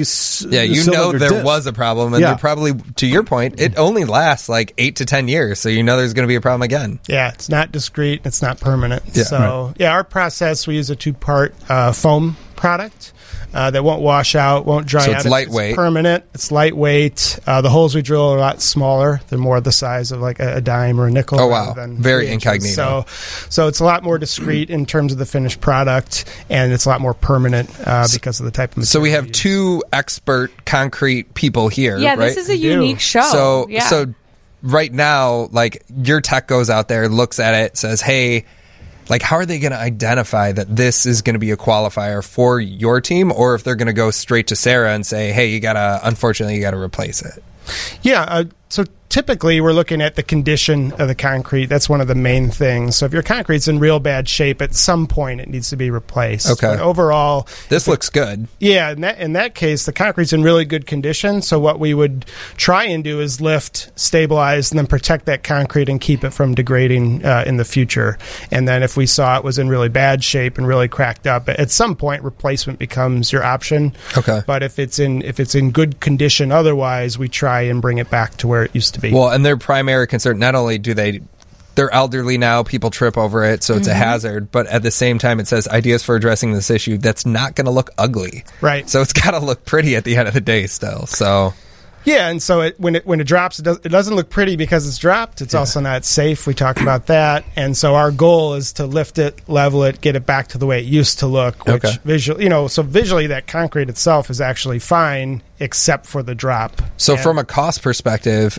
there was a problem, and you're probably, to your point, it only lasts like 8 to 10 years, so there's going to be a problem again. Yeah, it's not discrete, it's not permanent. Yeah. So, our process, we use a 2-part foam product. That won't wash out, won't dry out. So it's lightweight. It's permanent. It's lightweight. The holes we drill are a lot smaller. They're more the size of like a dime or a nickel. Oh, wow. Very incognito. So it's a lot more discreet in terms of the finished product, and it's a lot more permanent because of the type of material. So we have 2 expert concrete people here, yeah, right? This is a unique show. So right now, like, your tech goes out there, looks at it, says, hey, like, how are they going to identify that this is going to be a qualifier for your team, or if they're going to go straight to Sarah and say, hey, unfortunately, you got to replace it? Yeah. So typically, we're looking at the condition of the concrete. That's one of the main things. So if your concrete's in real bad shape, at some point it needs to be replaced. Okay. But overall, this looks good. Yeah. In that case, the concrete's in really good condition. So what we would try and do is lift, stabilize, and then protect that concrete and keep it from degrading in the future. And then if we saw it was in really bad shape and really cracked up, at some point replacement becomes your option. Okay. But if it's in good condition, otherwise we try and bring it back to where it used to be. Well, and their primary concern, not only they're elderly now, people trip over it, so it's a hazard, but at the same time it says ideas for addressing this issue that's not going to look ugly. Right. So it's got to look pretty at the end of the day still. So yeah, and so when it drops, it doesn't look pretty because it's dropped. It's also not safe. We talked about that. And so our goal is to lift it, level it, get it back to the way it used to look, which visually that concrete itself is actually fine except for the drop. So from a cost perspective,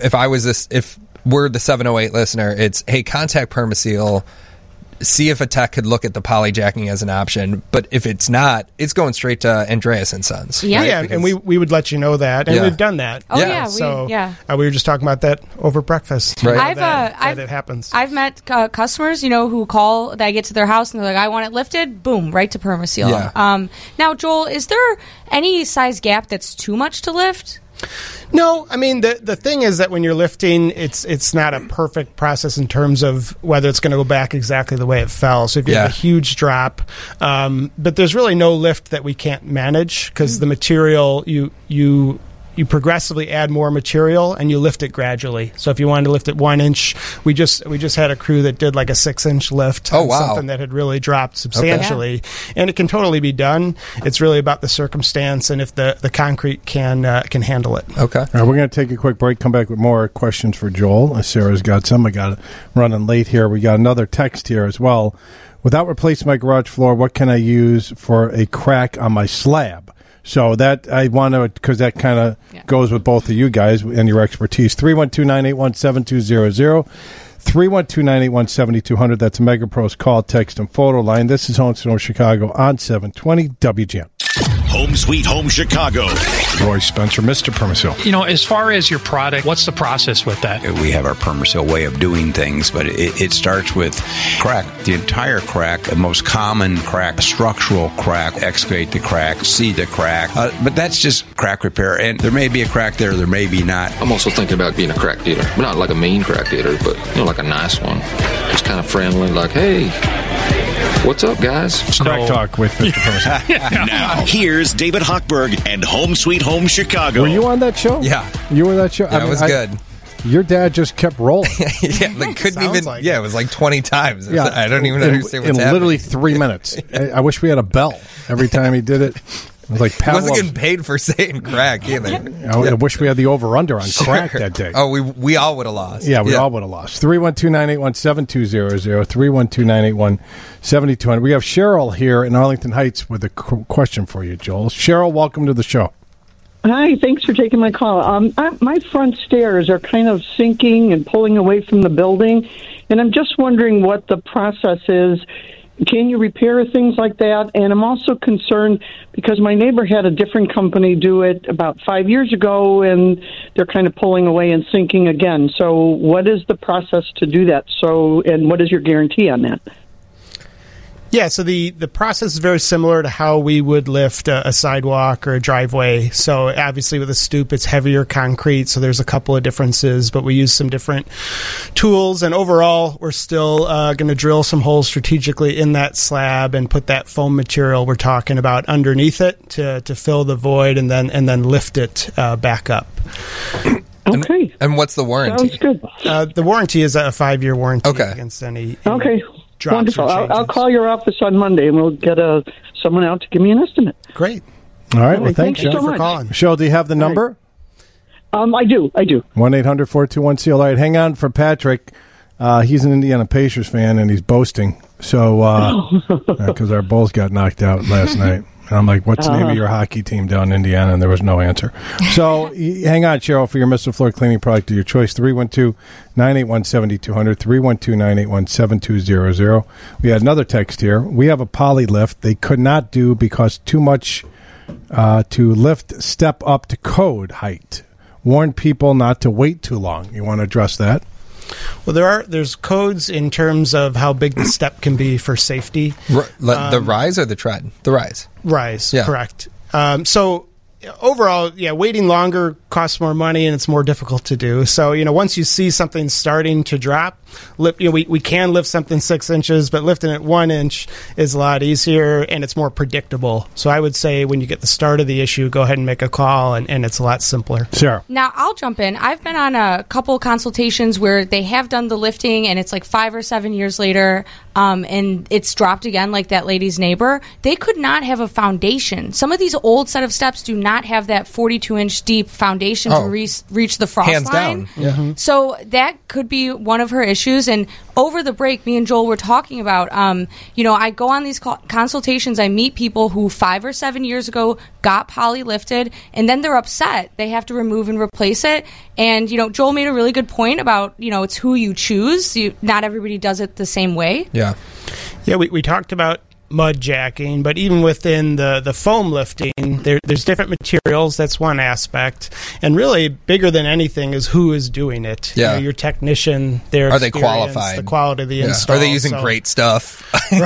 if we're the 708 listener, it's, hey, contact Permaseal, see if a tech could look at the polyjacking as an option. But if it's not, it's going straight to Andreas and Sons. Yeah, right? Yeah, and we would let you know that, and we've done that. Oh yeah, we were just talking about that over breakfast. Right. It happens. I've met customers, who call that I get to their house and they're like, I want it lifted. Boom, right to Permaseal. Yeah. Now, Joel, is there any size gap that's too much to lift? No, I mean the thing is that when you're lifting, it's not a perfect process in terms of whether it's going to go back exactly the way it fell. So if you have a huge drop, but there's really no lift that we can't manage because the material you progressively add more material and you lift it gradually. So if you wanted to lift it 1 inch, we just had a crew that did like a 6-inch lift on something that had really dropped substantially. Okay. And it can totally be done. It's really about the circumstance and if the concrete can handle it. Okay. All right, we're going to take a quick break, come back with more questions for Joel. Sarah's got some. I got it running late here. We got another text here as well. Without replacing my garage floor, what can I use for a crack on my slab? So that I want to, because that kind of goes with both of you guys and your expertise. 312-981-7200. 312-981-7200. That's a MegaPro's call, text, and photo line. This is Home Snow Chicago on 720 WGN. Home Sweet Home Chicago. Roy Spencer, Mr. Permaseal. You know, as far as your product, what's the process with that? We have our Permaseal way of doing things, but it starts with crack. The entire crack, the most common crack, structural crack, excavate the crack, see the crack. But that's just crack repair. And there may be a crack there may be not. I'm also thinking about being a crack dealer. Not like a mean crack dealer, but, like a nice one. Just kind of friendly, like, hey, what's up, guys? Crack Talk with Mr. Permaseal. Now, here's David Hochberg and Home Sweet Home Chicago. Were you on that show? Yeah. You were on that show? Yeah, it was good. Your dad just kept rolling. Yeah, they couldn't even. Like it was like 20 times. Yeah, I don't even understand what's in happening. literally 3 minutes. I wish we had a bell every time he did it. It was like He Pavlov. wasn't getting paid for saying crack either. I wish we had the over-under on crack that day. Oh, we all would have lost. Yeah, we all would have lost. 312-981-7200, 312-981-7200. We have Cheryl here in Arlington Heights with a question for you, Joel. Cheryl, welcome to the show. Hi, thanks for taking my call. My front stairs are kind of sinking and pulling away from the building, and I'm just wondering what the process is. Can you repair things like that? And I'm also concerned because my neighbor had a different company do it about 5 years ago, and they're kind of pulling away and sinking again. So what is the process to do that? And what is your guarantee on that? Yeah, so the process is very similar to how we would lift a sidewalk or a driveway. So obviously with a stoop, it's heavier concrete, so there's a couple of differences, but we use some different tools. And overall, we're still going to drill some holes strategically in that slab and put that foam material we're talking about underneath it to fill the void and then lift it back up. Okay. And what's the warranty? Sounds good. The warranty is a 5-year warranty against any Okay. drops Wonderful. or changes. I'll call your office on Monday, and we'll get someone out to give me an estimate. Great. All right. Well, thanks, Thank you so Cheryl. much. calling. Cheryl, do you have the number? I do. 1-800-421-SEAL. All right, hang on for Patrick. He's an Indiana Pacers fan, and he's boasting. So, because our Bulls got knocked out last night. And I'm like, what's the name of your hockey team down in Indiana? And there was no answer. So hang on, Cheryl, for your Mr. Floor cleaning product of your choice. 312-981-7200, 312-981-7200. We had another text here. We have a poly lift they could not do because too much to lift step up to code height. Warn people not to wait too long. You want to address that? Well, there's codes in terms of how big the step can be for safety. The rise or the tread? The rise. Rise, Yeah. correct. So overall, waiting longer costs more money and it's more difficult to do. So, once you see something starting to drop, we can lift something 6 inches, but lifting it 1 inch is a lot easier and it's more predictable. So I would say when you get the start of the issue, go ahead and make a call and it's a lot simpler. Sure. Now, I'll jump in. I've been on a couple consultations where they have done the lifting and it's like 5 or 7 years later and it's dropped again like that lady's neighbor. They could not have a foundation. Some of these old set of steps do not have that 42-inch deep foundation to reach the frost Hands line. down. Yeah. So that could be one of her issues. And over the break, me and Joel were talking about, I go on these consultations. I meet people who 5 or 7 years ago got poly lifted, and then they're upset. They have to remove and replace it. And, Joel made a really good point about, it's who you choose. Not everybody does it the same way. Yeah. Yeah, we talked about mud jacking, but even within the foam lifting, there's different materials. That's one aspect, and really bigger than anything is who is doing it. Yeah, your technician. Are they qualified? The quality of the install. Are they using great stuff?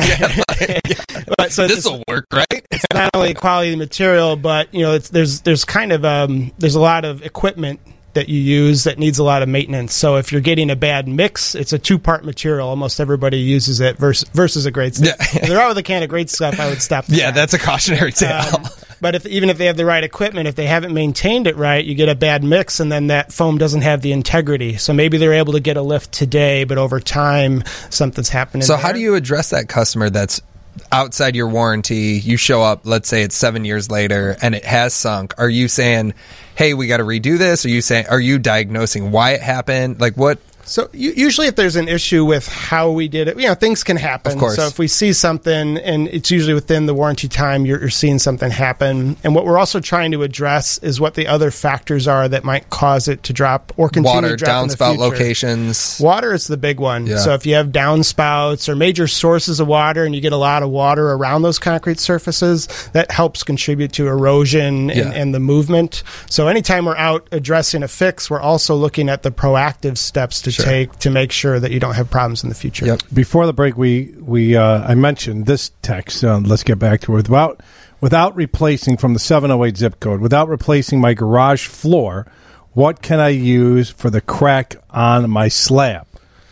But so this will work, right? It's not only quality of the material, but there's kind of there's a lot of equipment that you use that needs a lot of maintenance. So if you're getting a bad mix, it's a 2-part material. Almost everybody uses it versus a great stuff. Yeah. If they're out with a can of great stuff, I would stop. That's a cautionary tale. But even if they have the right equipment, if they haven't maintained it right, you get a bad mix, and then that foam doesn't have the integrity. So maybe they're able to get a lift today, but over time, something's happening. So how do you address that customer that's outside your warranty? You show up, let's say it's 7 years later, and it has sunk. Are you saying, hey, we got to redo this? Are you diagnosing why it happened? Like, what So usually if there's an issue with how we did it, things can happen. Of course. So if we see something, and it's usually within the warranty time, you're seeing something happen. And what we're also trying to address is what the other factors are that might cause it to drop or continue water, to drop in the downspout future. Locations. Water is the big one. Yeah. So if you have downspouts or major sources of water and you get a lot of water around those concrete surfaces, that helps contribute to erosion and the movement. So anytime we're out addressing a fix, we're also looking at the proactive steps to take to make sure that you don't have problems in the future. Yep. Before the break, I mentioned this text. Let's get back to it. Without replacing from the 708 zip code, without replacing my garage floor, what can I use for the crack on my slab?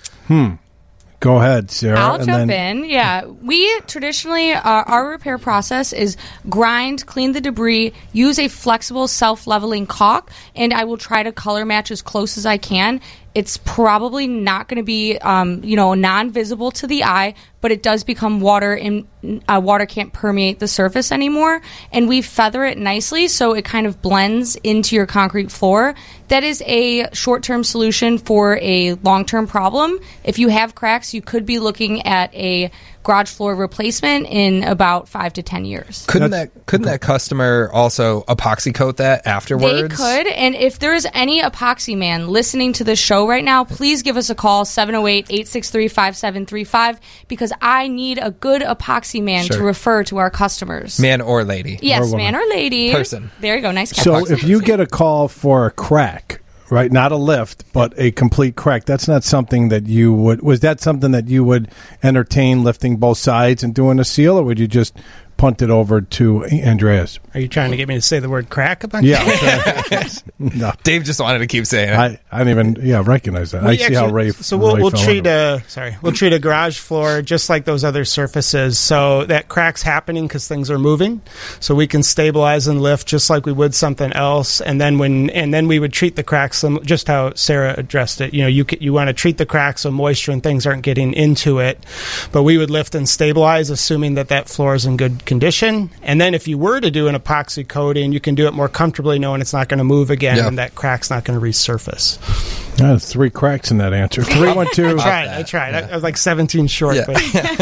Go ahead, Sarah. I'll jump in. Yeah. We traditionally, our repair process is grind, clean the debris, use a flexible self-leveling caulk, and I will try to color match as close as I can. It's probably not going to be, non-visible to the eye, but it does become water, and water can't permeate the surface anymore. And we feather it nicely so it kind of blends into your concrete floor. That is a short-term solution for a long-term problem. If you have cracks, you could be looking at a garage floor replacement in about 5 to 10 years. Couldn't that customer also epoxy coat that afterwards? They could, and if there is any epoxy man listening to this show right now, please give us a call, 708-863-5735, because I need a good epoxy man to refer to our customers. Man or lady. Yes, man or lady. Person. There you go, nice catch. So if you get a call for a crack, right, not a lift, but a complete crack, that's not something that you would... Was that something that you would entertain, lifting both sides and doing a seal, or would you just punt it over to Andreas? Are you trying to get me to say the word crack a bunch? Yeah. No. Dave just wanted to keep saying it. I didn't even recognize that. I see how Ray... So we'll treat a garage floor just like those other surfaces. So that crack's happening because things are moving. So we can stabilize and lift just like we would something else. And then we would treat the cracks just how Sarah addressed it. You want to treat the cracks so moisture and things aren't getting into it. But we would lift and stabilize, assuming that floor is in good condition. And then if you were to do an epoxy coating, you can do it more comfortably knowing it's not going to move again and that crack's not going to resurface. There's 3 cracks in that answer. 312. I tried. Yeah. I was like 17 short. Yeah.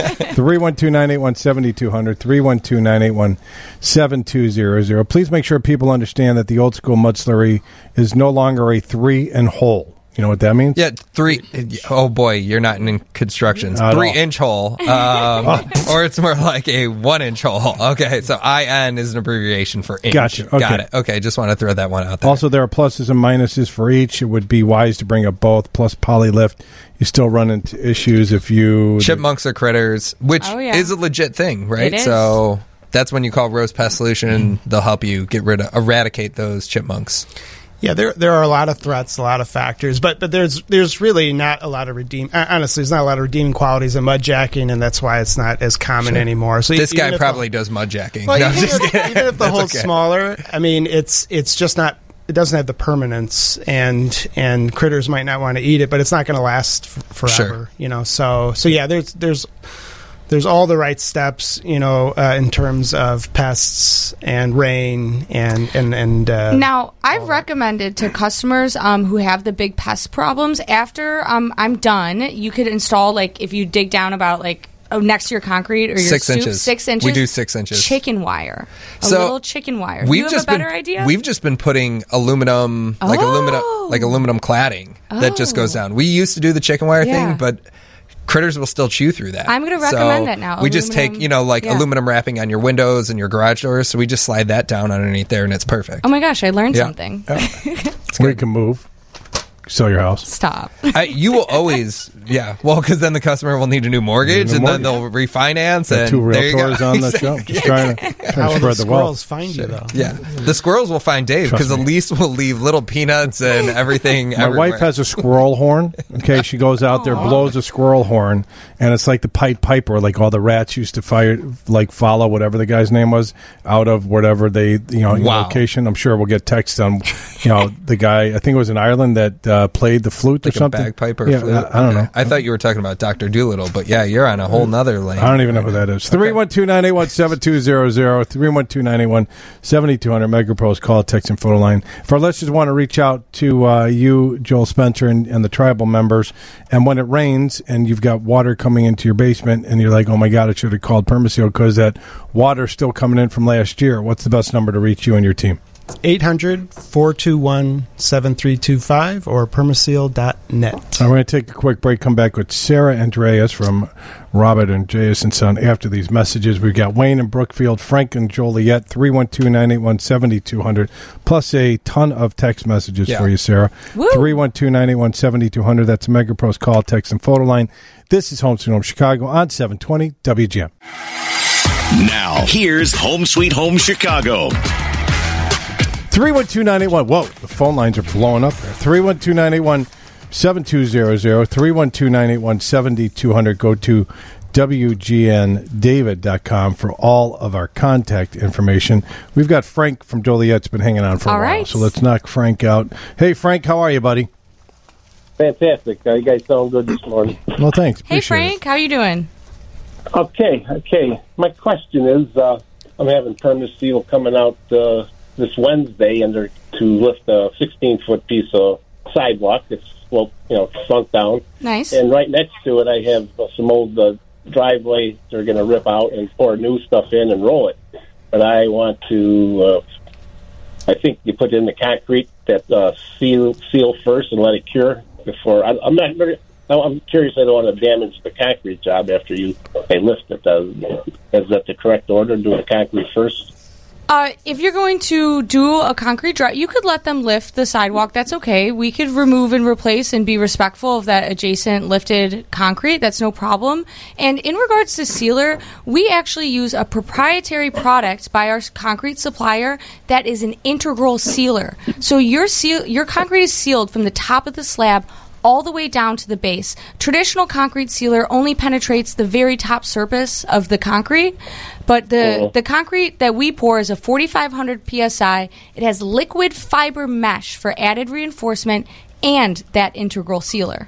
312-981-7200. 312-981-7200. Please make sure people understand that the old school mud slurry is no longer a 3 and hole. You know what that means? Yeah, 3. Oh boy, you're not in construction. 3-inch hole, or it's more like a 1-inch hole. Okay, so IN is an abbreviation for inch. Gotcha. Okay. Got it. Okay, just want to throw that one out there. Also, there are pluses and minuses for each. It would be wise to bring up both. Plus, polylift, you still run into issues if you chipmunks or critters, which is a legit thing, right? It is. So that's when you call Rose Pest Solution, and they'll help you eradicate those chipmunks. Yeah, there are a lot of threats, a lot of factors, but there's really not a lot of honestly, there's not a lot of redeeming qualities in mudjacking, and that's why it's not as common anymore. So this guy probably does mudjacking. Well, even if the hole's smaller, I mean, it's just not. It doesn't have the permanence, and critters might not want to eat it, but it's not going to last forever. Sure. So yeah, there's all the right steps, in terms of pests and rain and. Now, I've recommended to customers who have the big pest problems, after I'm done, you could install, if you dig down about next to your concrete or your 6 inches. 6 inches. We do 6 inches. Chicken wire. Little chicken wire. Do you have a better idea? We've just been putting aluminum, aluminum cladding that just goes down. We used to do the chicken wire thing, but critters will still chew through that. I'm going to recommend that now. We just take, aluminum wrapping on your windows and your garage doors, so we just slide that down underneath there, and it's perfect. Oh my gosh, I learned something. We can move. Sell your house. Stop. You will always, because then the customer will need a new mortgage, and then they'll refinance. Got and 2 realtors on the show. Just trying to How spread will the the wealth. squirrels find you, though? Yeah, the squirrels will find Dave, because Elise will leave little peanuts and everything. My wife has a squirrel horn. Okay, she goes out there, blows a squirrel horn, and it's like the Pied Piper, like all the rats used to follow whatever the guy's name was out of whatever location. I'm sure we'll get texts on the guy, I think it was in Ireland, that played the flute like or something. A bagpipe or yeah, flute? I don't know. I thought you were talking about Dr. Doolittle, but yeah, you're on a whole nother lane. I don't even know who that is. 312-981-7200, 312-981-7200, MegaPro's call, text, and photo line. If our listeners want to reach out to you, Joel Spencer, and the tribal members, and when it rains and you've got water coming into your basement and you're like, oh my God, I should have called Permaseal because that water's still coming in from last year, what's the best number to reach you and your team? 800-421-7325 or permaseal.net. I'm going to take a quick break, come back with Sarah Andreas from Robert and J.S. and Son after these messages. We've got Wayne and Brookfield, Frank and Joliet, 312-981-7200, plus a ton of text messages for you, Sarah. 312-981-7200. That's MegaPro's call, text, and photo line. This is Home Sweet Home Chicago on 720 WGM. Now, here's Home Sweet Home Chicago. 312-981. Whoa, the phone lines are blowing up there. 312-981-7200, 312-981-7200. Go to WGNDavid.com for all of our contact information. We've got Frank from Joliet's been hanging on for a while, right. so let's knock Frank out. Hey, Frank, how are you, buddy? Fantastic. You guys sound good this morning. Well, thanks. Hey, Frank, how you doing? Okay. My question is, I'm having Permaseal coming out this Wednesday, and they're to lift a 16-foot piece of sidewalk. It's sunk down. Nice. And right next to it, I have some old driveway they're going to rip out and pour new stuff in and roll it. But I want to, I think you put in the concrete that seal first and let it cure before. I'm curious. I don't want to damage the concrete job after they lift it. Is that the correct order? Do the concrete first? If you're going to do a concrete drive, you could let them lift the sidewalk. That's okay. We could remove and replace and be respectful of that adjacent lifted concrete. That's no problem. And in regards to sealer, we actually use a proprietary product by our concrete supplier that is an integral sealer. So your concrete is sealed from the top of the slab all the way down to the base. Traditional concrete sealer only penetrates the very top surface of the concrete, but the concrete that we pour is a 4,500 PSI. It has liquid fiber mesh for added reinforcement and that integral sealer.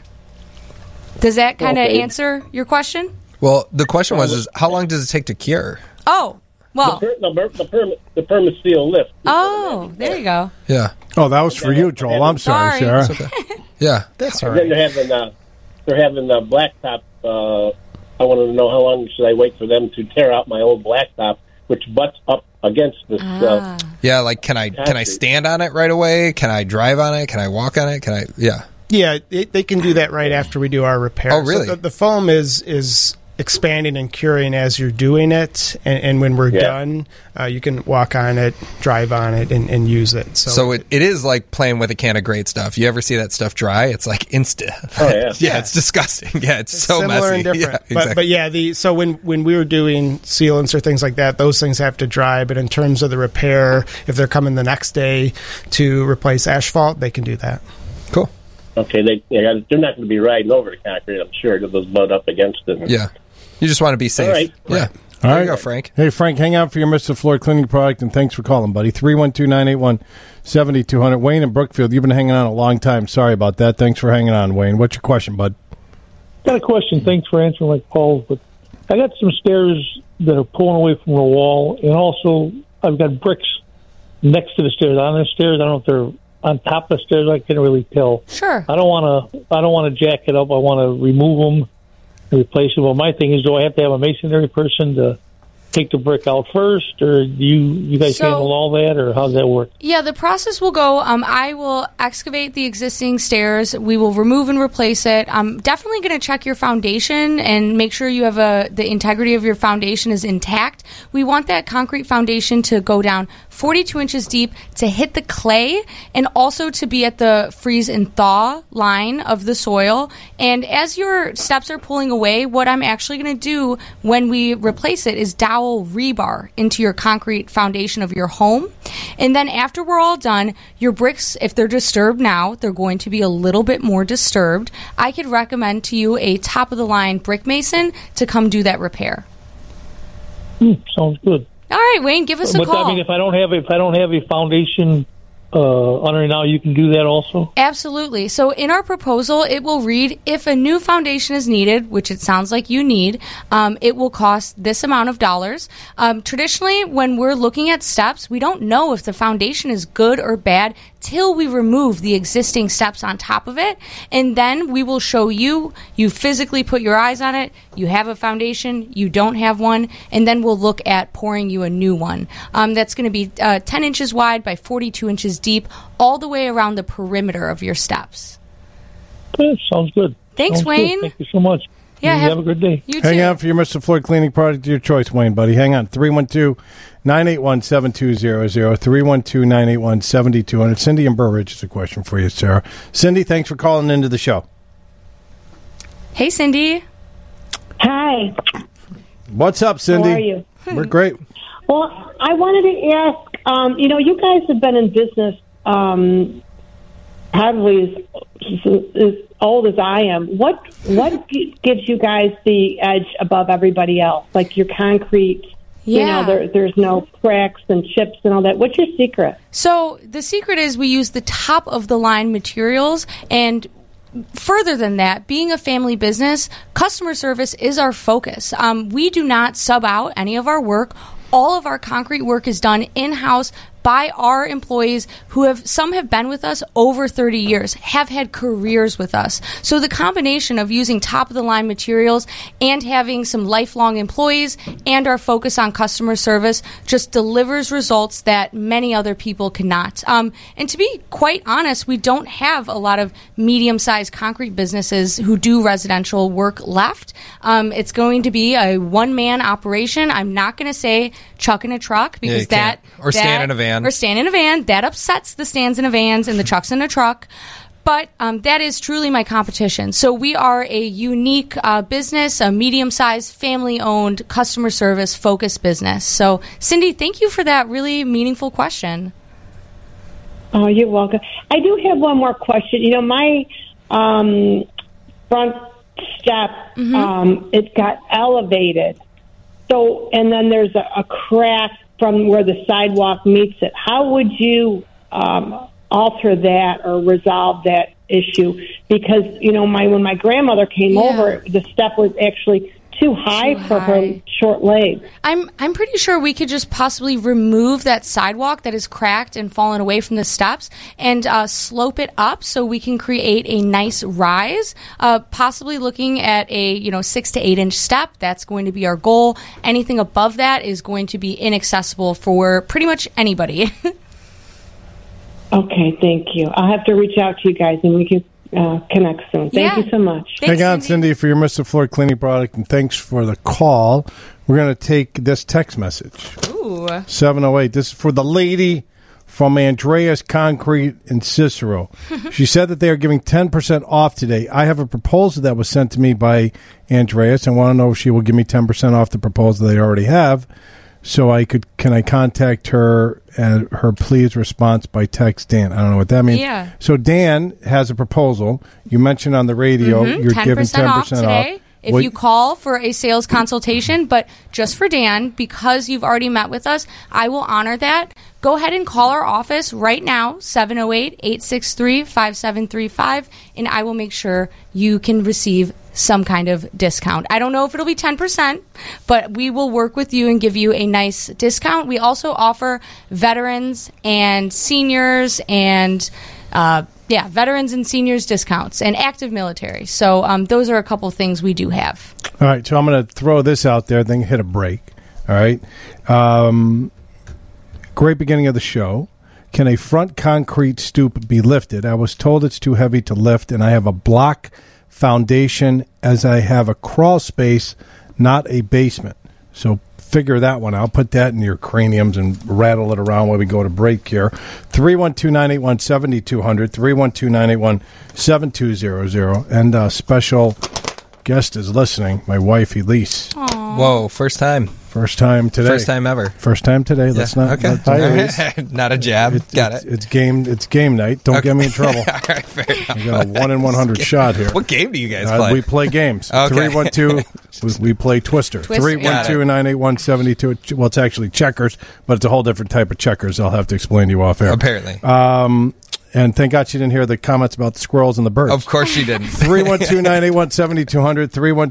Does that kind of answer your question? Well, the question was, how long does it take to cure? Oh, well. The Permaseal lift. Oh, there you go. Yeah. Oh, that was for you, Joel. I'm sorry, Sarah. Yeah, that's all right. right. Then they're having the blacktop. I wanted to know how long should I wait for them to tear out my old blacktop, which butts up against this. Yeah, like can I stand on it right away? Can I drive on it? Can I walk on it? Can I? Yeah. Yeah, they can do that right after we do our repair. Oh, really? So the foam is expanding and curing as you're doing it, and when we're done, you can walk on it, drive on it, and use it. So it is like playing with a can of great stuff. You ever see that stuff dry? It's like instant. Oh, yeah. Yeah, it's disgusting. Yeah, it's so similar messy. and different. Yeah, exactly. But yeah, so when we were doing sealants or things like that, those things have to dry. But in terms of the repair, if they're coming the next day to replace asphalt, they can do that. Cool. Okay, they're not going to be riding over the concrete, I'm sure, because those butt up against it. Yeah. You just want to be safe. All right. Yeah. All There right. you go, Frank. Hey, Frank, hang out for your Mr. Floyd cleaning product, and thanks for calling, buddy. 312-981-7200. Wayne and Brookfield, you've been hanging on a long time. Sorry about that. Thanks for hanging on, Wayne. What's your question, bud? Got a question. Thanks for answering like Paul's, but I got some stairs that are pulling away from the wall, and also I've got bricks next to the stairs. On the stairs, I don't know if they're on top of the stairs. I can't really tell. Sure. I don't want to jack it up. I want to remove them and replace them. Well, my thing is, do I have to have a masonry person to take the brick out first, or do you guys handle all that, or how does that work? Yeah, the process will go, I will excavate the existing stairs. We will remove and replace it. I'm definitely going to check your foundation and make sure you have the integrity of your foundation is intact. We want that concrete foundation to go down 42 inches deep to hit the clay and also to be at the freeze and thaw line of the soil. And as your steps are pulling away, what I'm actually going to do when we replace it is dowel rebar into your concrete foundation of your home. And then after we're all done, your bricks, if they're disturbed now, they're going to be a little bit more disturbed. I could recommend to you a top-of-the-line brick mason to come do that repair. Sounds good. All right, Wayne, give us a call. I mean, if I don't have a foundation under now, you can do that also? Absolutely. So in our proposal, it will read, if a new foundation is needed, which it sounds like you need, it will cost this amount of dollars. Traditionally, when we're looking at steps, we don't know if the foundation is good or bad till we remove the existing steps on top of it. And then we will show you physically put your eyes on it, you have a foundation, you don't have one, and then we'll look at pouring you a new one. That's going to be 10 inches wide by 42 inches deep, all the way around the perimeter of your steps. Good. Sounds good. Thanks, Sounds Wayne. Good. Thank you so much. Yeah, have a good day. You Hang too. on for your Mr. Floyd cleaning product of your choice, Wayne, buddy. Hang on. 312-981-7200. 312-981-7200. Cindy and Burridge is a question for you, Sarah. Cindy, thanks for calling into the show. Hey, Cindy. Hi. What's up, Cindy? How are you? We're great. Well, I wanted to ask, you guys have been in business probably as old as I am. What gives you guys the edge above everybody else? Like your concrete, there's no cracks and chips and all that. What's your secret? So the secret is we use the top of the line materials, and further than that, being a family business, customer service is our focus. We do not sub out any of our work. All of our concrete work is done in-house by our employees some have been with us over 30 years, have had careers with us. So the combination of using top-of-the-line materials and having some lifelong employees and our focus on customer service just delivers results that many other people cannot. And to be quite honest, we don't have a lot of medium-sized concrete businesses who do residential work left. It's going to be a one-man operation. I'm not going to say chuck in a truck because or stand in a van. Or stand in a van. That upsets the stands in a vans and the trucks in a truck. But that is truly my competition. So we are a unique business, a medium-sized, family-owned, customer service-focused business. So, Cindy, thank you for that really meaningful question. Oh, you're welcome. I do have one more question. My front step, it got elevated. So, and then there's a crack from where the sidewalk meets it. How would you alter that or resolve that issue? Because, when my grandmother came over, the step was actually too high for her short legs. I'm pretty sure we could just possibly remove that sidewalk that is cracked and fallen away from the steps and slope it up so we can create a nice rise, possibly looking at a 6 to 8 inch step. That's going to be our goal. Anything above that is going to be inaccessible for pretty much anybody. Okay, thank you. I'll have to reach out to you guys and we can connect soon. Thank you so much. Hang on, Cindy, for your Mr. Floyd cleaning product, and thanks for the call. We're going to take this text message. Ooh. 708. This is for the lady from Andreas Concrete in Cicero. She said that they are giving 10% off today. I have a proposal that was sent to me by Andreas. I want to know if she will give me 10% off the proposal they already have. So can I contact her and her please response by text Dan? I don't know what that means. Yeah. So Dan has a proposal. You mentioned on the radio you're giving 10% off today. If you call for a sales consultation, but just for Dan, because you've already met with us, I will honor that. Go ahead and call our office right now, 708-863-5735, and I will make sure you can receive some kind of discount. I don't know if it'll be 10%, but we will work with you and give you a nice discount. We also offer veterans and seniors and veterans and seniors discounts and active military. So those are a couple of things we do have. All right, so I'm going to throw this out there, then hit a break. All right. Great beginning of the show. Can a front concrete stoop be lifted? I was told it's too heavy to lift, and I have a block foundation as I have a crawl space, not a basement. So figure that one out. Put that in your craniums and rattle it around while we go to break here. 312-981-7200, 312-981-7200. And special guest is listening, my wife, Elise. Aww. Whoa, first time. First time today. First time ever. First time today. Let's not. Okay. Let's, not a jab. Got it. It's game night. Don't get me in trouble. All right, fair enough. We got a 1 in 100 shot here. What game do you guys play? We play games. Okay. 312. We play Twister. 312-981-72. Well, it's actually checkers, but it's a whole different type of checkers. I'll have to explain to you off air. Apparently. And thank God she didn't hear the comments about the squirrels and the birds. Of course she didn't. 312-981-7200,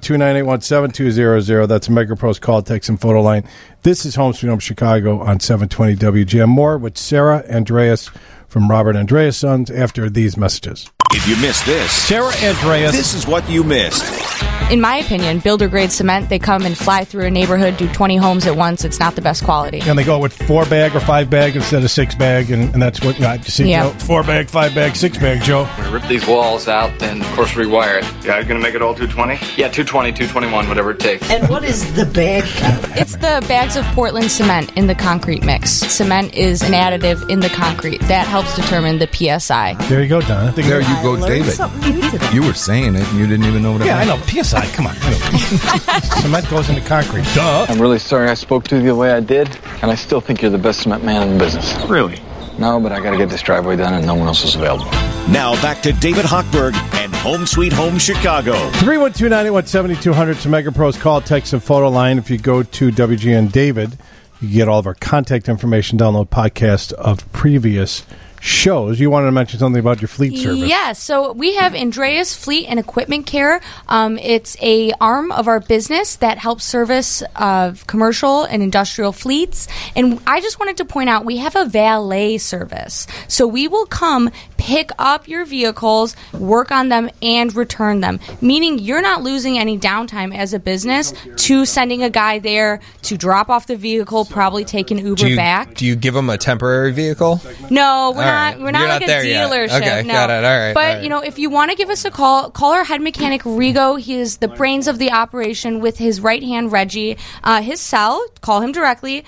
312-981-7200. That's MegaPro's call, text, and photo line. This is Home Sweet Home Chicago on 720 WGM. More with Sarah Andreas from Robert Andreas Sons after these messages. If you missed this, Sarah Andreas, this is what you missed. In my opinion, builder-grade cement, they come and fly through a neighborhood, do 20 homes at once. It's not the best quality. And they go with 4-bag or 5-bag instead of 6-bag, and that's what, I just see, 4-bag, 5-bag, 6-bag, Joe. We're going to rip these walls out, then, of course, rewire it. Yeah, you're going to make it all 220? Yeah, 220, 221, whatever it takes. And what is the bag? It's the bags of Portland cement in the concrete mix. Cement is an additive in the concrete. That helps determine the PSI. There you go, Donna. There you go, David. You were saying it, and you didn't even know what it was. Yeah, I know. PSI, come on. Cement goes into concrete. Duh. I'm really sorry I spoke to you the way I did, and I still think you're the best cement man in the business. Really? No, but I got to get this driveway done, and no one else is available. Now back to David Hochberg and Home Sweet Home Chicago. 312-981-7200 to MegaPro's call, text, and photo line. If you go to WGN David, you get all of our contact information, download podcast of previous shows. You wanted to mention something about your fleet service. Yes, so we have Andreas Fleet and Equipment Care. It's a arm of our business that helps service commercial and industrial fleets. And I just wanted to point out, we have a valet service. So we will come pick up your vehicles, work on them, and return them. Meaning you're not losing any downtime as a business to sending a guy there to drop off the vehicle, probably take an Uber back. Do you give them a temporary vehicle? No, we're not You're like a dealership. Okay, no. got it. All right. But, if you want to give us a call our head mechanic, Rigo. He is the brains of the operation with his right hand, Reggie. His cell, call him directly,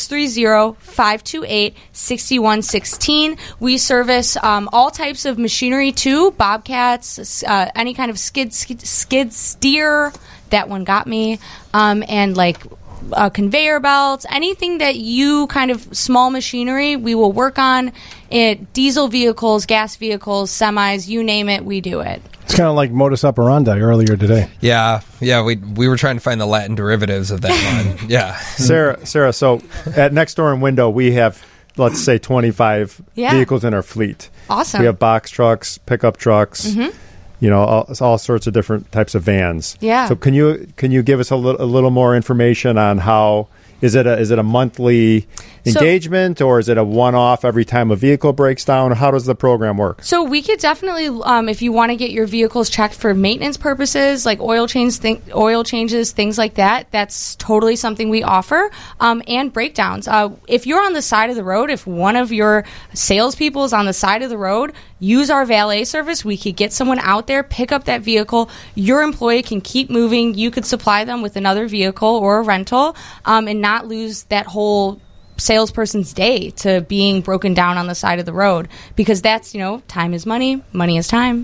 630-528-6116. We service all types of machinery, too. Bobcats, any kind of skid steer. That one got me. And, conveyor belts, anything that you kind of small machinery, we will work on it. Diesel vehicles, gas vehicles, semis, you name it, we do it. It's kind of like modus operandi earlier today. Yeah. We were trying to find the Latin derivatives of that one. Yeah. Sarah, so at Next Door and Window, we have, let's say, 25 vehicles in our fleet. Awesome. We have box trucks, pickup trucks. Mm-hmm. All sorts of different types of vans. Yeah. So can you give us a little more information on how is it a monthly engagement, or is it a one-off every time a vehicle breaks down? How does the program work? So we could definitely, if you want to get your vehicles checked for maintenance purposes, like oil changes, things like that, that's totally something we offer. And breakdowns. If you're on the side of the road, if one of your salespeople is on the side of the road, use our valet service. We could get someone out there, pick up that vehicle. Your employee can keep moving. You could supply them with another vehicle or a rental, and not lose that whole salesperson's day to being broken down on the side of the road, because that's, time is money, money is time.